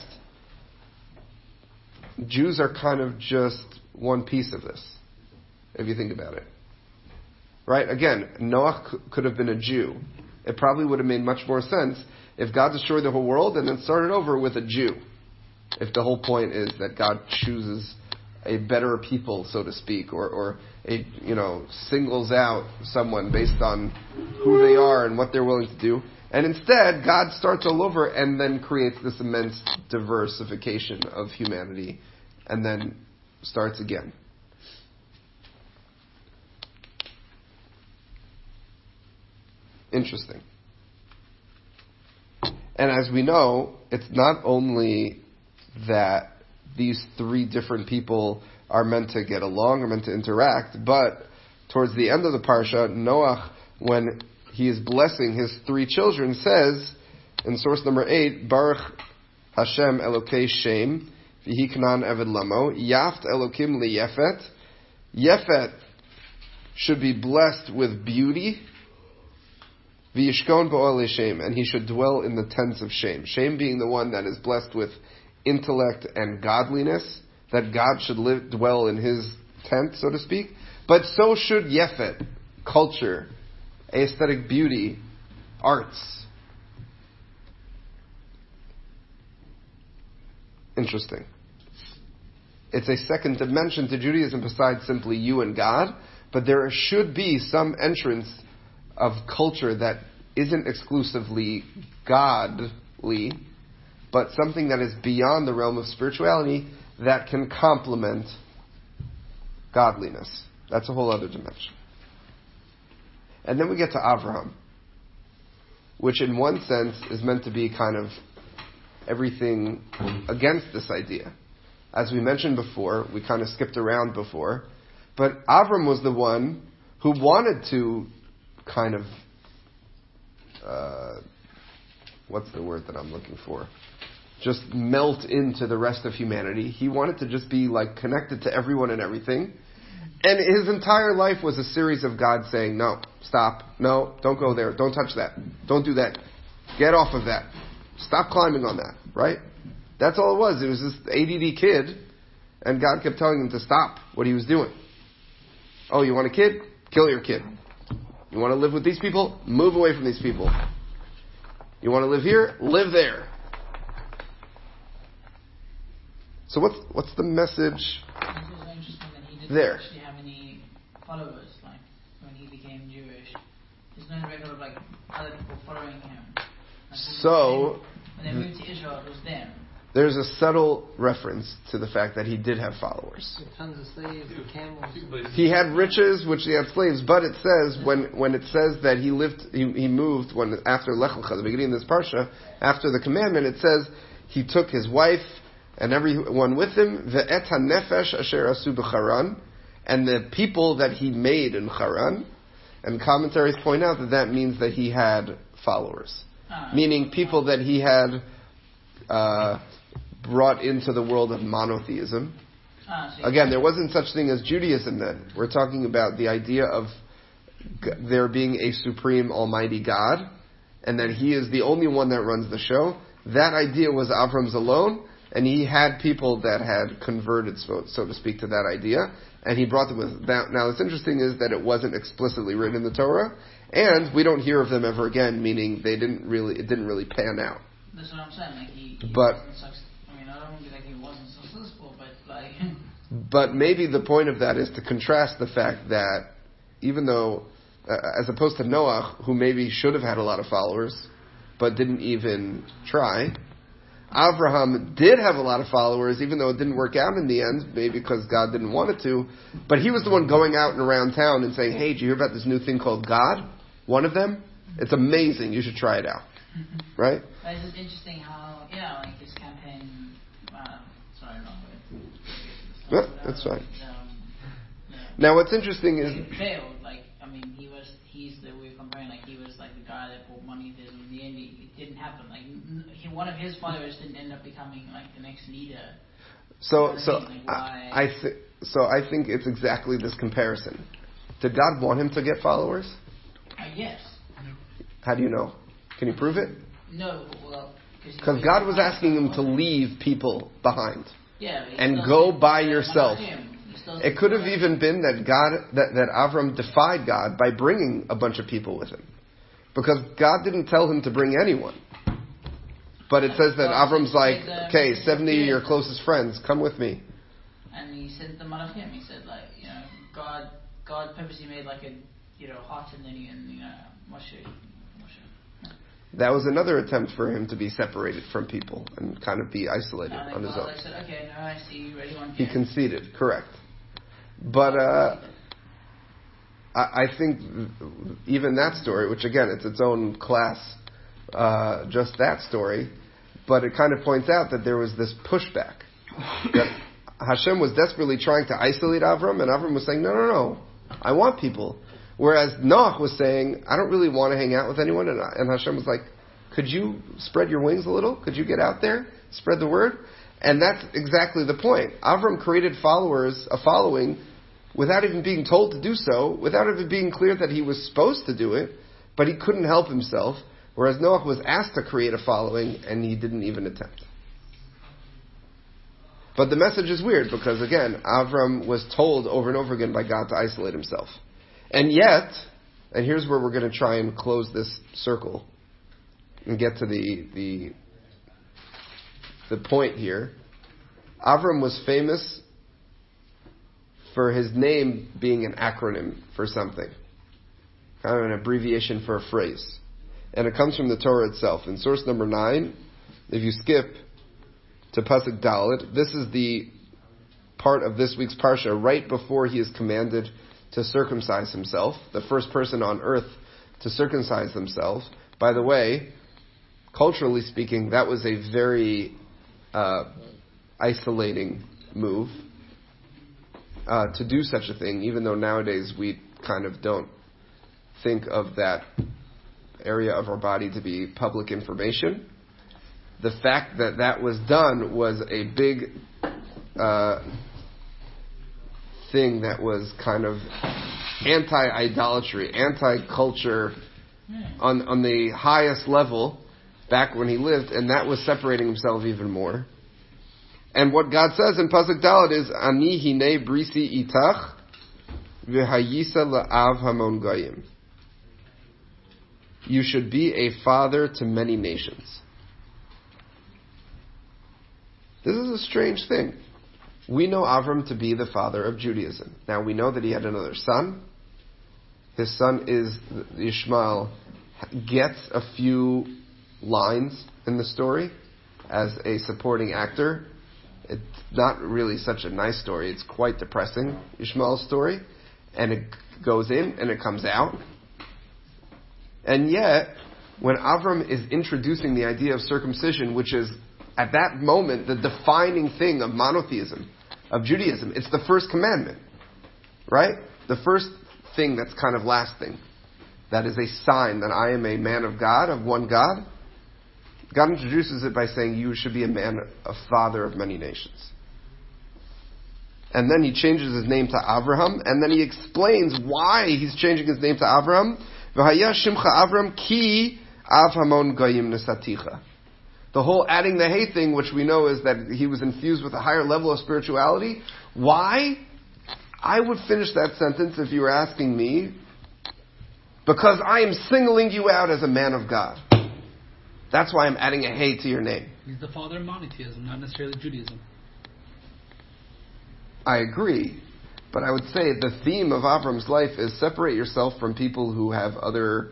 Jews are kind of just one piece of this, if you think about it. Right? Again, Noah could have been a Jew. It probably would have made much more sense if God destroyed the whole world and then started over with a Jew. If the whole point is that God chooses a better people, so to speak, or singles out someone based on who they are and what they're willing to do. And instead, God starts all over and then creates this immense diversification of humanity and then starts again. Interesting. And as we know, it's not only that these three different people are meant to get along, are meant to interact, but towards the end of the parsha, Noach, when he is blessing his three children, says, in source number 8, Baruch Hashem Elokei Shem, V'hi Kanan Eved Lamo, Yaft Elokim Liyefet. Yefet should be blessed with beauty, V'yishkon Bo'ol Shem, and he should dwell in the tents of Shem. Shem being the one that is blessed with intellect and godliness, that God should dwell in his tent, so to speak. But so should Yefet, culture, aesthetic beauty, arts. Interesting. It's a second dimension to Judaism besides simply you and God, but there should be some entrance of culture that isn't exclusively godly, but something that is beyond the realm of spirituality that can complement godliness. That's a whole other dimension. And then we get to Avraham, which in one sense is meant to be kind of everything against this idea. As we mentioned before, we kind of skipped around before, but Avram was the one who wanted to kind of, what's the word that I'm looking for? Just melt into the rest of humanity. He wanted to just be like connected to everyone and everything. And his entire life was a series of God saying, no, stop, no, don't go there, don't touch that, don't do that, get off of that, stop climbing on that, right? That's all it was. It was this ADD kid, and God kept telling him to stop what he was doing. Oh, you want a kid? Kill your kid. You want to live with these people? Move away from these people. You want to live here? Live there. So what's the message This is interesting that he didn't there? actually have any followers, like when he became Jewish. There's no record of like other people following him. Like, So when they moved to Israel, it was them. there's a subtle reference to the fact that he did have followers. Tons of slaves and camels. He had riches, which he had slaves, but it says when it says that he moved after Lech Lecha, the beginning of this parsha, after the commandment, it says he took his wife and everyone with him, ve'et hanefesh asher asu b'Charan, and the people that he made in Charan. And commentaries point out that means that he had followers, meaning people that he had brought into the world of monotheism. Again, there wasn't such thing as Judaism then. We're talking about the idea of there being a supreme almighty God, and that he is the only one that runs the show. That idea was Avram's alone, and he had people that had converted, so to speak, to that idea, and he brought them with that. Now, what's interesting is that it wasn't explicitly written in the Torah, and we don't hear of them ever again, meaning it didn't really pan out. That's what I'm saying. Like he But wasn't I don't want to be like he wasn't successful, but like. But maybe the point of that is to contrast the fact that even though, as opposed to Noah, who maybe should have had a lot of followers, but didn't even try, Avraham did have a lot of followers, even though it didn't work out in the end, maybe because God didn't want it to. But he was the one going out and around town and saying, hey, did you hear about this new thing called God? One of them? It's amazing. You should try it out. Right? But it's just interesting how, like his campaign, sorry, wrong way. Yeah, that's fine. Now what's interesting is... It failed. Like, he he's the we're comparing. Like he was like the guy that brought money. That in the end, it didn't happen. Like one of his followers didn't end up becoming like the next leader. So I think it's exactly this comparison. Did God want him to get followers? Yes. How do you know? Can you prove it? No, well, because God was asking him to leave people behind. Yeah, and go by yourself. It could have even been that that Avram defied God by bringing a bunch of people with him, because God didn't tell him to bring anyone. But it says that Avram's like, okay, 70 of your closest friends, come with me. And he sent the Malachim. He said, like, God purposely made like a heart and then Moshe. That was another attempt for him to be separated from people and kind of be isolated on his own. I said, okay, no, I see you ready one. He conceded, correct. But I think even that story, which again, it's its own class, just that story, but it kind of points out that there was this pushback. That Hashem was desperately trying to isolate Avram, and Avram was saying, no, I want people. Whereas Noach was saying, I don't really want to hang out with anyone, and Hashem was like, could you spread your wings a little? Could you get out there, spread the word? And that's exactly the point. Avram created a following, without even being told to do so, without even being clear that he was supposed to do it, but he couldn't help himself, whereas Noach was asked to create a following, and he didn't even attempt. But the message is weird, because again, Avram was told over and over again by God to isolate himself. And yet, and here's where we're going to try and close this circle and get to the point here. Avram was famous for his name being an acronym for something, kind of an abbreviation for a phrase. And it comes from the Torah itself. In source number 9, if you skip to Pasuk Dalet, this is the part of this week's Parsha right before he is commanded to circumcise himself, the first person on earth to circumcise themselves. By the way, culturally speaking, that was a very isolating move to do such a thing, even though nowadays we kind of don't think of that area of our body to be public information. The fact that that was done was a big thing that was kind of anti-idolatry, anti-culture on the highest level back when he lived, and that was separating himself even more. And what God says in Pasuk Dalet is, Ani hine brisi itach v'hayisa la'av hamon goyim. You should be a father to many nations. This is a strange thing. We know Avram to be the father of Judaism. Now we know that he had another son. His son is Ishmael, gets a few lines in the story as a supporting actor. It's not really such a nice story. It's quite depressing, Ishmael's story. And it goes in and it comes out. And yet, when Avram is introducing the idea of circumcision, which is at that moment the defining thing of monotheism, of Judaism, it's the first commandment, right? The first thing that's kind of lasting. That is a sign that I am a man of God, of one God. God introduces it by saying you should be a man, a father of many nations. And then he changes his name to Avraham, and then he explains why he's changing his name to Avraham. V'haya shimcha Avram ki av hamon goyim nesaticha. The whole adding the hey thing, which we know is that he was infused with a higher level of spirituality. Why? I would finish that sentence if you were asking me, because I am singling you out as a man of God. That's why I'm adding a hey to your name. He's the father of monotheism, not necessarily Judaism. I agree. But I would say the theme of Avram's life is separate yourself from people who have other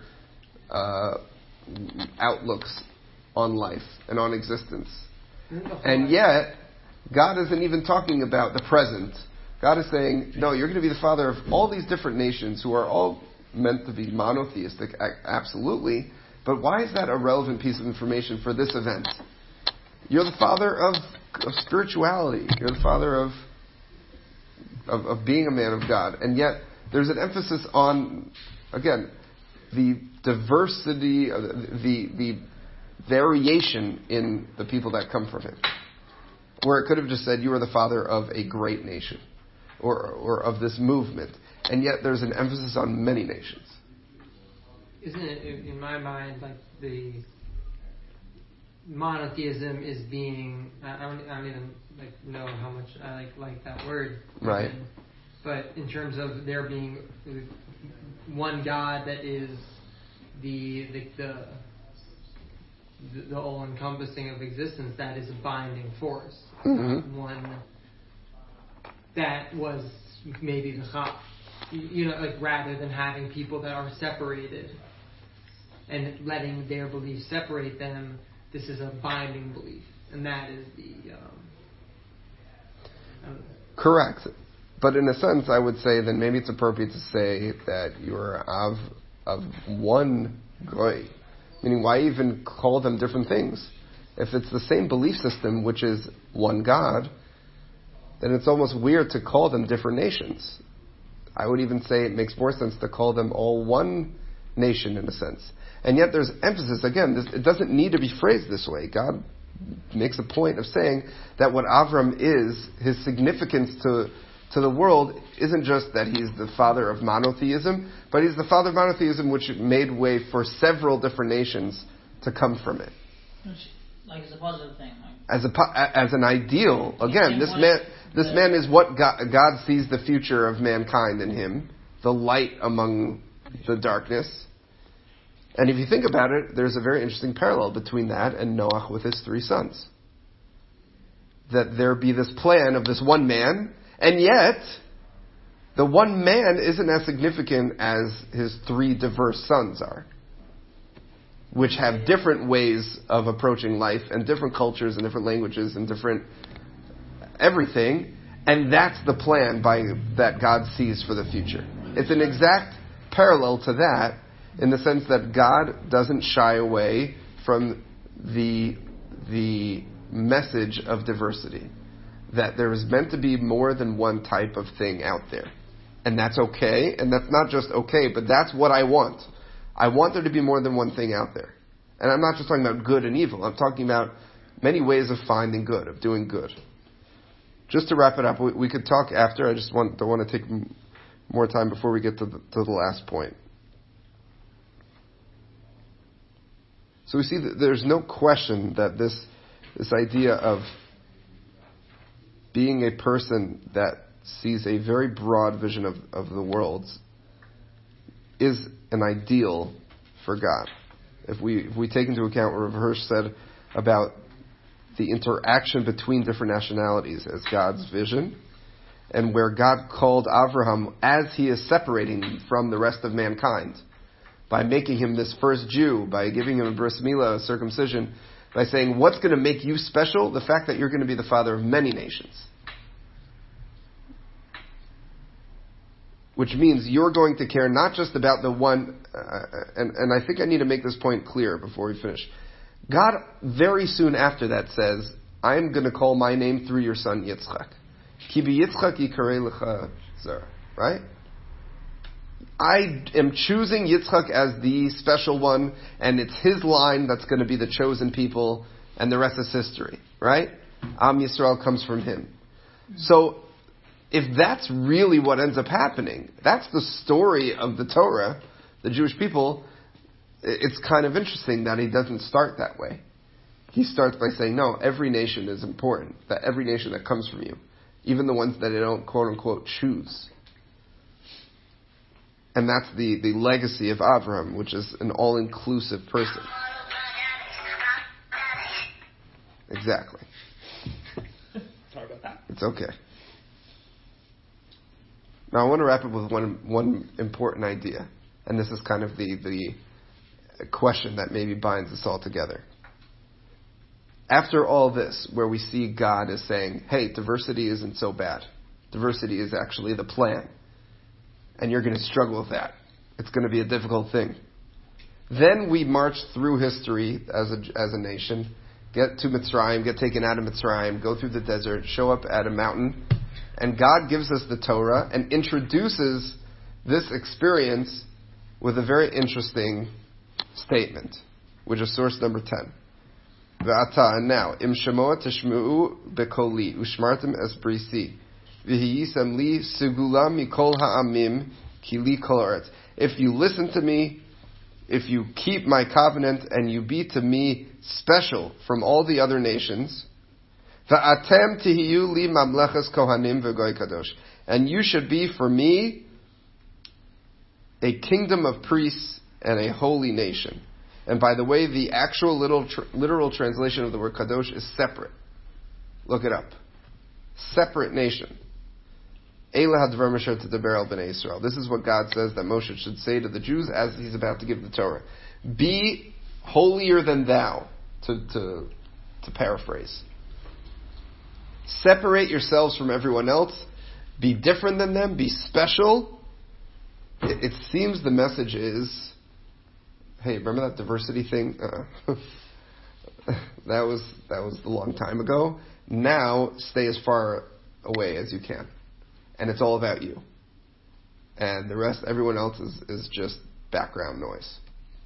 outlooks on life and on existence. And yet, God isn't even talking about the present. God is saying, no, you're going to be the father of all these different nations who are all meant to be monotheistic, absolutely. But why is that a relevant piece of information for this event? You're the father of spirituality. You're the father of being a man of God. And yet, there's an emphasis on, again, the diversity, the variation in the people that come from him. Where it could have just said, you are the father of a great nation, or of this movement. And yet there's an emphasis on many nations. Isn't it, in my mind, like the monotheism is being, I don't even know how much I like that word. Right. But in terms of there being one God that is the all-encompassing of existence, that is a binding force. Mm-hmm. One that was maybe the Chaf. Rather than having people that are separated and letting their beliefs separate them, this is a binding belief, and that is the correct. But in a sense, I would say then maybe it's appropriate to say that you're of one goy. Meaning, why even call them different things? If it's the same belief system, which is one God, then it's almost weird to call them different nations. I would even say it makes more sense to call them all one nation in a sense. And yet there's emphasis, again, it doesn't need to be phrased this way. God makes a point of saying that what Avram is, his significance to the world, isn't just that he's the father of monotheism, but he's the father of monotheism which made way for several different nations to come from it. Like it's a positive thing. As an ideal, again, this man is what God sees the future of mankind in him, the light among the darkness. And if you think about it, there's a very interesting parallel between that and Noach with his 3 sons. That there be this plan of this one man, and yet the one man isn't as significant as his 3 diverse sons are, which have different ways of approaching life and different cultures and different languages and different everything, and that's the plan that God sees for the future. It's an exact parallel to that, in the sense that God doesn't shy away from the message of diversity. That there is meant to be more than one type of thing out there. And that's okay, and that's not just okay, but that's what I want. I want there to be more than one thing out there. And I'm not just talking about good and evil, I'm talking about many ways of finding good, of doing good. Just to wrap it up, we could talk after, I just don't want to take more time before we get to the last point. So we see that there's no question that this idea of being a person that sees a very broad vision of the world is an ideal for God. If we take into account what Rav Hirsch said about the interaction between different nationalities as God's vision, and where God called Avraham as he is separating from the rest of mankind, by making him this first Jew, by giving him a bris milah, a circumcision, by saying, what's going to make you special? The fact that you're going to be the father of many nations. Which means you're going to care not just about the one, and I think I need to make this point clear before we finish. God, very soon after that, says, I'm going to call my name through your son Yitzchak. Ki b'Yitzchak yikarei lecha zera. Right? I am choosing Yitzchak as the special one, and it's his line that's going to be the chosen people, and the rest is history. Right? Am Yisrael comes from him. So, if that's really what ends up happening, that's the story of the Torah, the Jewish people, it's kind of interesting that he doesn't start that way. He starts by saying, no, every nation is important, that every nation that comes from you, even the ones that they don't quote-unquote choose. And that's the legacy of Avraham, which is an all-inclusive person. Exactly. Sorry about that. It's okay. Now I want to wrap up with one important idea, and this is kind of the question that maybe binds us all together. After all this, where we see God as saying, hey, diversity isn't so bad. Diversity is actually the plan. And you're going to struggle with that. It's going to be a difficult thing. Then we march through history as a nation, get to Mitzrayim, get taken out of Mitzrayim, go through the desert, show up at a mountain, and God gives us the Torah and introduces this experience with a very interesting statement, which is source number 10. Ve'ata, and now, im shemoa tishmeu bekoli, ushmartem es brisi, v'hiyisam li segula mikol ha'amim, ki li kol haaretz. If you listen to me, if you keep my covenant, and you be to me special from all the other nations, va'atem tihiyu li mamleches kohanim v'goy kadosh, and you should be for me a kingdom of priests and a holy nation. And by the way, the actual literal translation of the word kadosh is separate. Look it up. Separate nation. Eila hadvar Moshe tedaber el bnei Yisrael. This is what God says that Moshe should say to the Jews as he's about to give the Torah. Be holier than thou, to paraphrase. Separate yourselves from everyone else. Be different than them. Be special. It seems the message is, hey, remember that diversity thing? That was a long time ago. Now, stay as far away as you can. And it's all about you. And the rest, everyone else is just background noise.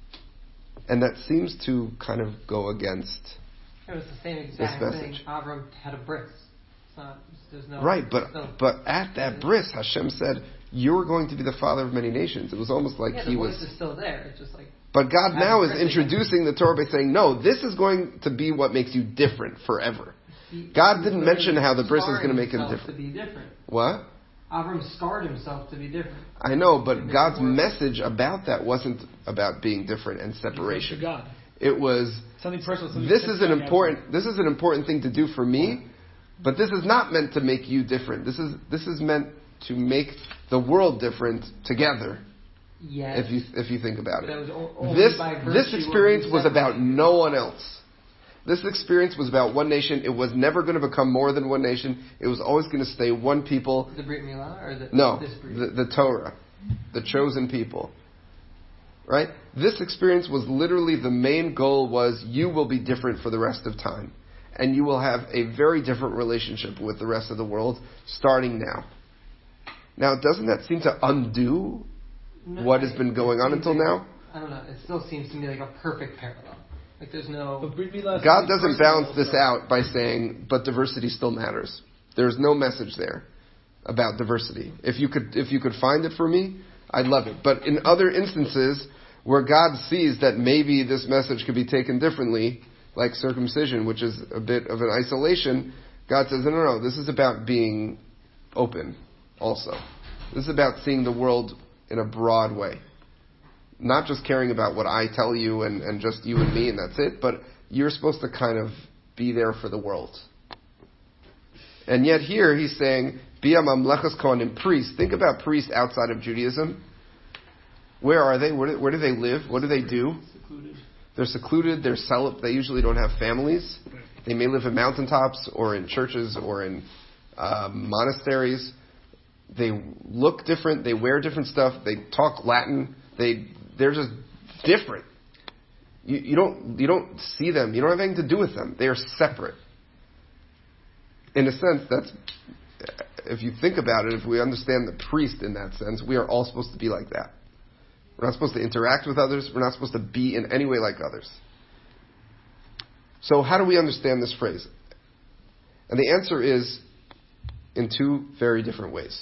And that seems to kind of go against it was the same exact thing. Avram had a bris. There's no, right, but at that bris, Hashem said, "You're going to be the father of many nations." It was almost like he was. The voice is still there. It's just like. But God now is introducing the Torah by saying, "No, this is going to be what makes you different forever." God didn't mention how the bris is going to make him different. To be different. What? Avram scarred himself to be different. I know, but God's message about that wasn't about being different and separation. God. It was something personal. Something this is an important thing to do for me, but this is not meant to make you different. This is meant to make the world different together. Yes. If you think about it, this experience was about no one else. This experience was about one nation. It was never going to become more than one nation. It was always going to stay one people. The Brit Milah or the Torah, the chosen people. Right? This experience was literally the main goal was you will be different for the rest of time. And you will have a very different relationship with the rest of the world starting now. Now, doesn't that seem to undo what has been going on until now? I don't know. It still seems to me like a perfect parallel. Like there's no... God doesn't balance this out by saying, but diversity still matters. There's no message there about diversity. If you could find it for me, I'd love it. But in other instances where God sees that maybe this message could be taken differently, like circumcision, which is a bit of an isolation, God says, no, this is about being open also. This is about seeing the world in a broad way. Not just caring about what I tell you and just you and me and that's it, but you're supposed to kind of be there for the world. And yet here he's saying, Bia mamlechas kohanim, priests. Think about priests outside of Judaism. Where are they? Where do they live? What do they do? They're secluded. They usually don't have families. They may live in mountaintops or in churches or in monasteries. They look different. They wear different stuff. They talk Latin. They're just different. You don't see them. You don't have anything to do with them. They are separate. In a sense, that's, if you think about it, if we understand the priest in that sense, we are all supposed to be like that. We're not supposed to interact with others. We're not supposed to be in any way like others. So how do we understand this phrase? And the answer is in two very different ways.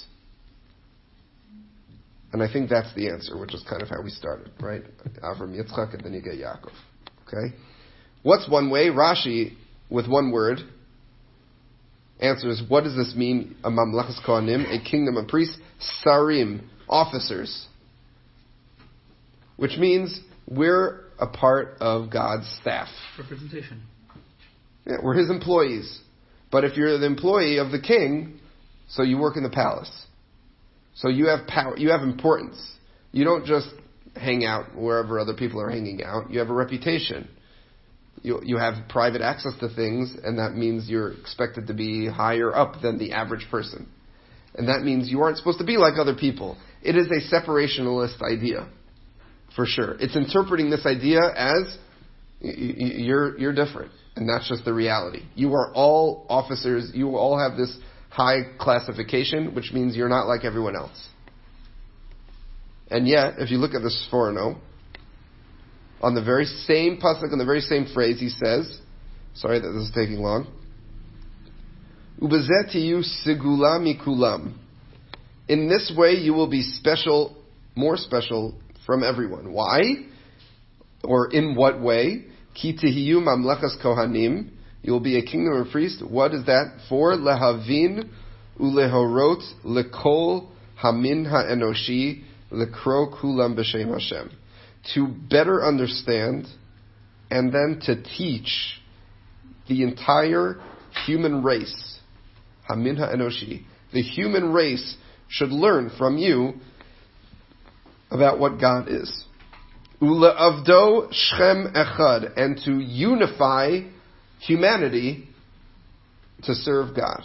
And I think that's the answer, which is kind of how we started, right? Avram, Yitzchak, and then you get Yaakov. Okay? What's one way? Rashi, with one word, answers, what does this mean? A mamlechas kohanim, a kingdom of priests, sarim, officers. Which means we're a part of God's staff. Representation. Yeah, we're his employees. But if you're the employee of the king, so you work in the palace. So you have power, you have importance. You don't just hang out wherever other people are hanging out. You have a reputation. You have private access to things, and that means you're expected to be higher up than the average person. And that means you aren't supposed to be like other people. It is a separationalist idea, for sure. It's interpreting this idea as you're different, and that's just the reality. You are all officers. You all have this high classification, which means you're not like everyone else. And yet, if you look at the Sforno, on the very same pasuk, on the very same phrase, he says, sorry that this is taking long, Ubezeh tiyu segula mikulam. In this way you will be special, more special from everyone. Why? Or in what way? Ki tihiyu mamlechas kohanim. You will be a kingdom of priests. What is that for? Lehavin ulehorot lekol hamin ha'enoshi lekro kulam b'shem Hashem. To better understand and then to teach the entire human race. Hamin ha'enoshi. The human race should learn from you about what God is. Ula avdo shchem echad, and to unify humanity to serve God.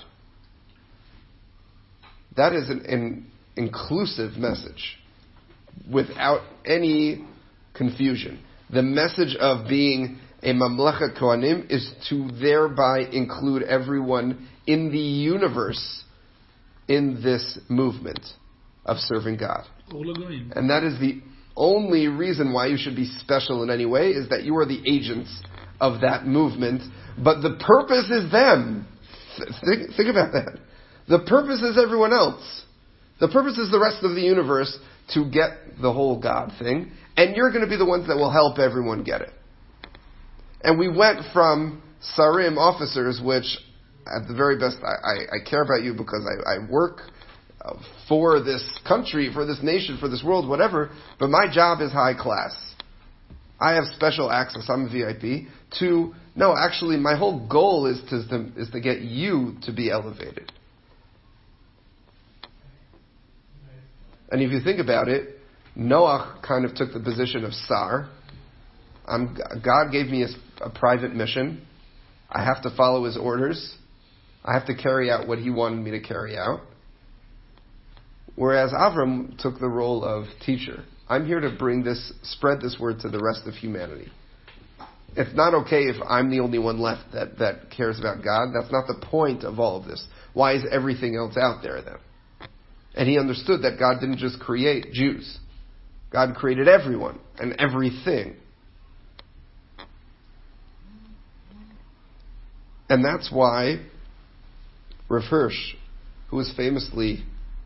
That is an inclusive message, without any confusion. The message of being a mamlechet kohanim is to thereby include everyone in the universe in this movement of serving God. And that is the only reason why you should be special in any way, is that you are the agents of that movement. But the purpose is them. Think about that. The purpose is everyone else. The purpose is the rest of the universe to get the whole God thing. And you're going to be the ones that will help everyone get it. And we went from Sarim, officers, which at the very best, I care about you because I work for this country, for this nation, for this world, whatever, but my job is high class. I have special access, I'm a VIP, to, no, actually my whole goal is to get you to be elevated. And if you think about it, Noach kind of took the position of Sar. God gave me a private mission. I have to follow his orders. I have to carry out what he wanted me to carry out. Whereas Avram took the role of teacher. I'm here to spread this word to the rest of humanity. It's not okay if I'm the only one left that cares about God. That's not the point of all of this. Why is everything else out there then? And he understood that God didn't just create Jews. God created everyone and everything. And that's why Rav Hirsch, who is famously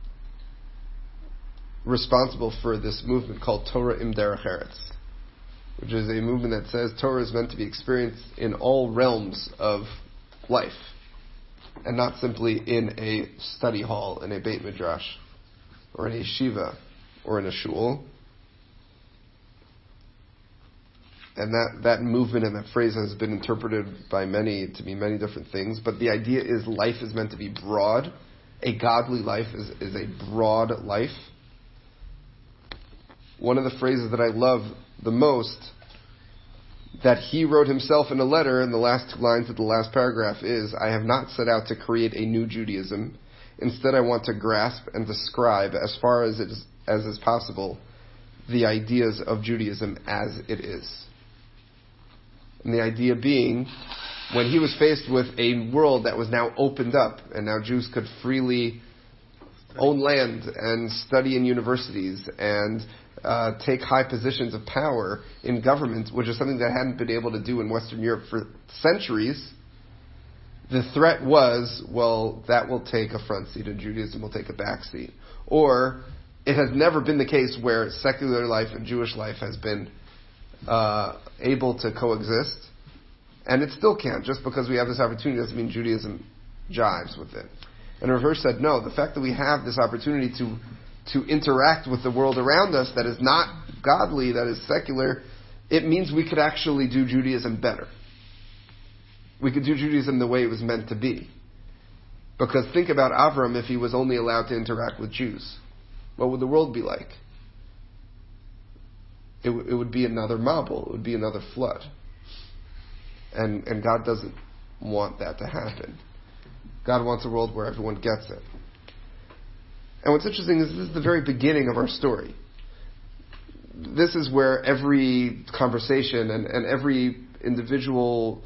responsible for this movement called Torah im Derech Eretz, which is a movement that says Torah is meant to be experienced in all realms of life, and not simply in a study hall, in a Beit Midrash, or in a yeshiva, or in a shul. And that movement and that phrase has been interpreted by many to mean many different things, but the idea is life is meant to be broad. A godly life is a broad life. One of the phrases that I love the most, that he wrote himself in a letter in the last two lines of the last paragraph, is, I have not set out to create a new Judaism. Instead, I want to grasp and describe, as far as is possible, the ideas of Judaism as it is. And the idea being, when he was faced with a world that was now opened up, and now Jews could freely own land and study in universities and take high positions of power in government, which is something that hadn't been able to do in Western Europe for centuries, the threat was, well, that will take a front seat and Judaism will take a back seat. Or it has never been the case where secular life and Jewish life has been able to coexist. And it still can't. Just because we have this opportunity doesn't mean Judaism jives with it. And Rav Hirsch said, no, the fact that we have this opportunity to interact with the world around us that is not godly, that is secular, it means we could actually do Judaism better. We could do Judaism the way it was meant to be. Because think about Avram if he was only allowed to interact with Jews. What would the world be like? It would be another Mabul. It would be another flood. And God doesn't want that to happen. God wants a world where everyone gets it. And what's interesting is this is the very beginning of our story. This is where every conversation and every individual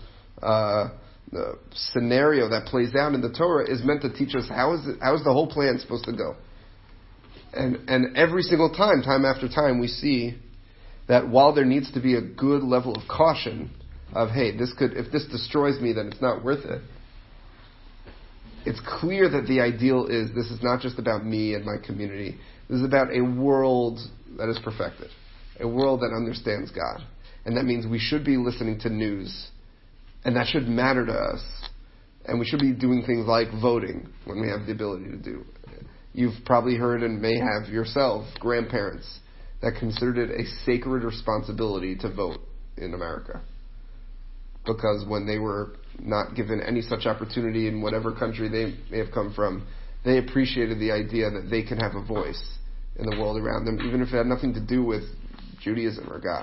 scenario that plays out in the Torah is meant to teach us how is the whole plan supposed to go. And every single time after time, we see that while there needs to be a good level of caution of, hey, if this destroys me, then it's not worth it. It's clear that the ideal is this is not just about me and my community. This is about a world that is perfected, a world that understands God. And that means we should be listening to news, and that should matter to us. And we should be doing things like voting when we have the ability to do. You've probably heard and may have yourself grandparents that considered it a sacred responsibility to vote in America. Because when they were not given any such opportunity in whatever country they may have come from, they appreciated the idea that they can have a voice in the world around them, even if it had nothing to do with Judaism or God.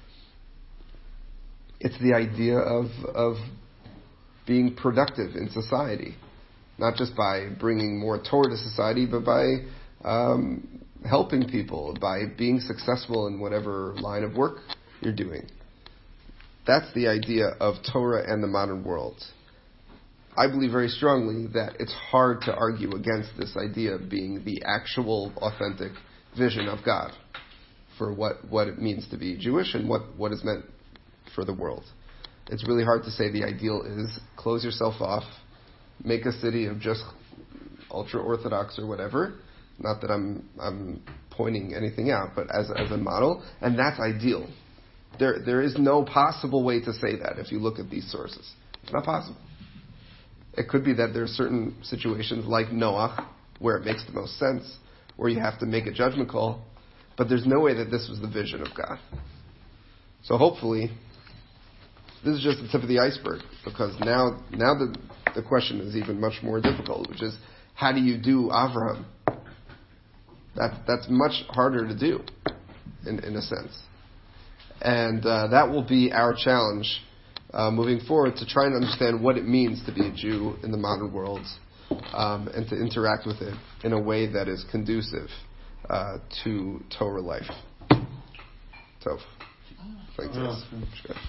It's the idea of being productive in society, not just by bringing more Torah to society, but by helping people, by being successful in whatever line of work you're doing. That's the idea of Torah and the modern world. I believe very strongly that it's hard to argue against this idea of being the actual, authentic vision of God for what it means to be Jewish and what is meant for the world. It's really hard to say the ideal is close yourself off, make a city of just ultra-Orthodox or whatever. Not that I'm pointing anything out, but as a model, and that's ideal. There is no possible way to say that if you look at these sources. It's not possible. It could be that there are certain situations like Noach where it makes the most sense, where you have to make a judgment call, but there's no way that this was the vision of God. So hopefully, this is just the tip of the iceberg, because now the question is even much more difficult, which is, how do you do Avraham? That's much harder to do, in a sense. And that will be our challenge moving forward, to try and understand what it means to be a Jew in the modern world, and to interact with it in a way that is conducive to Torah life. Tov. Thanks.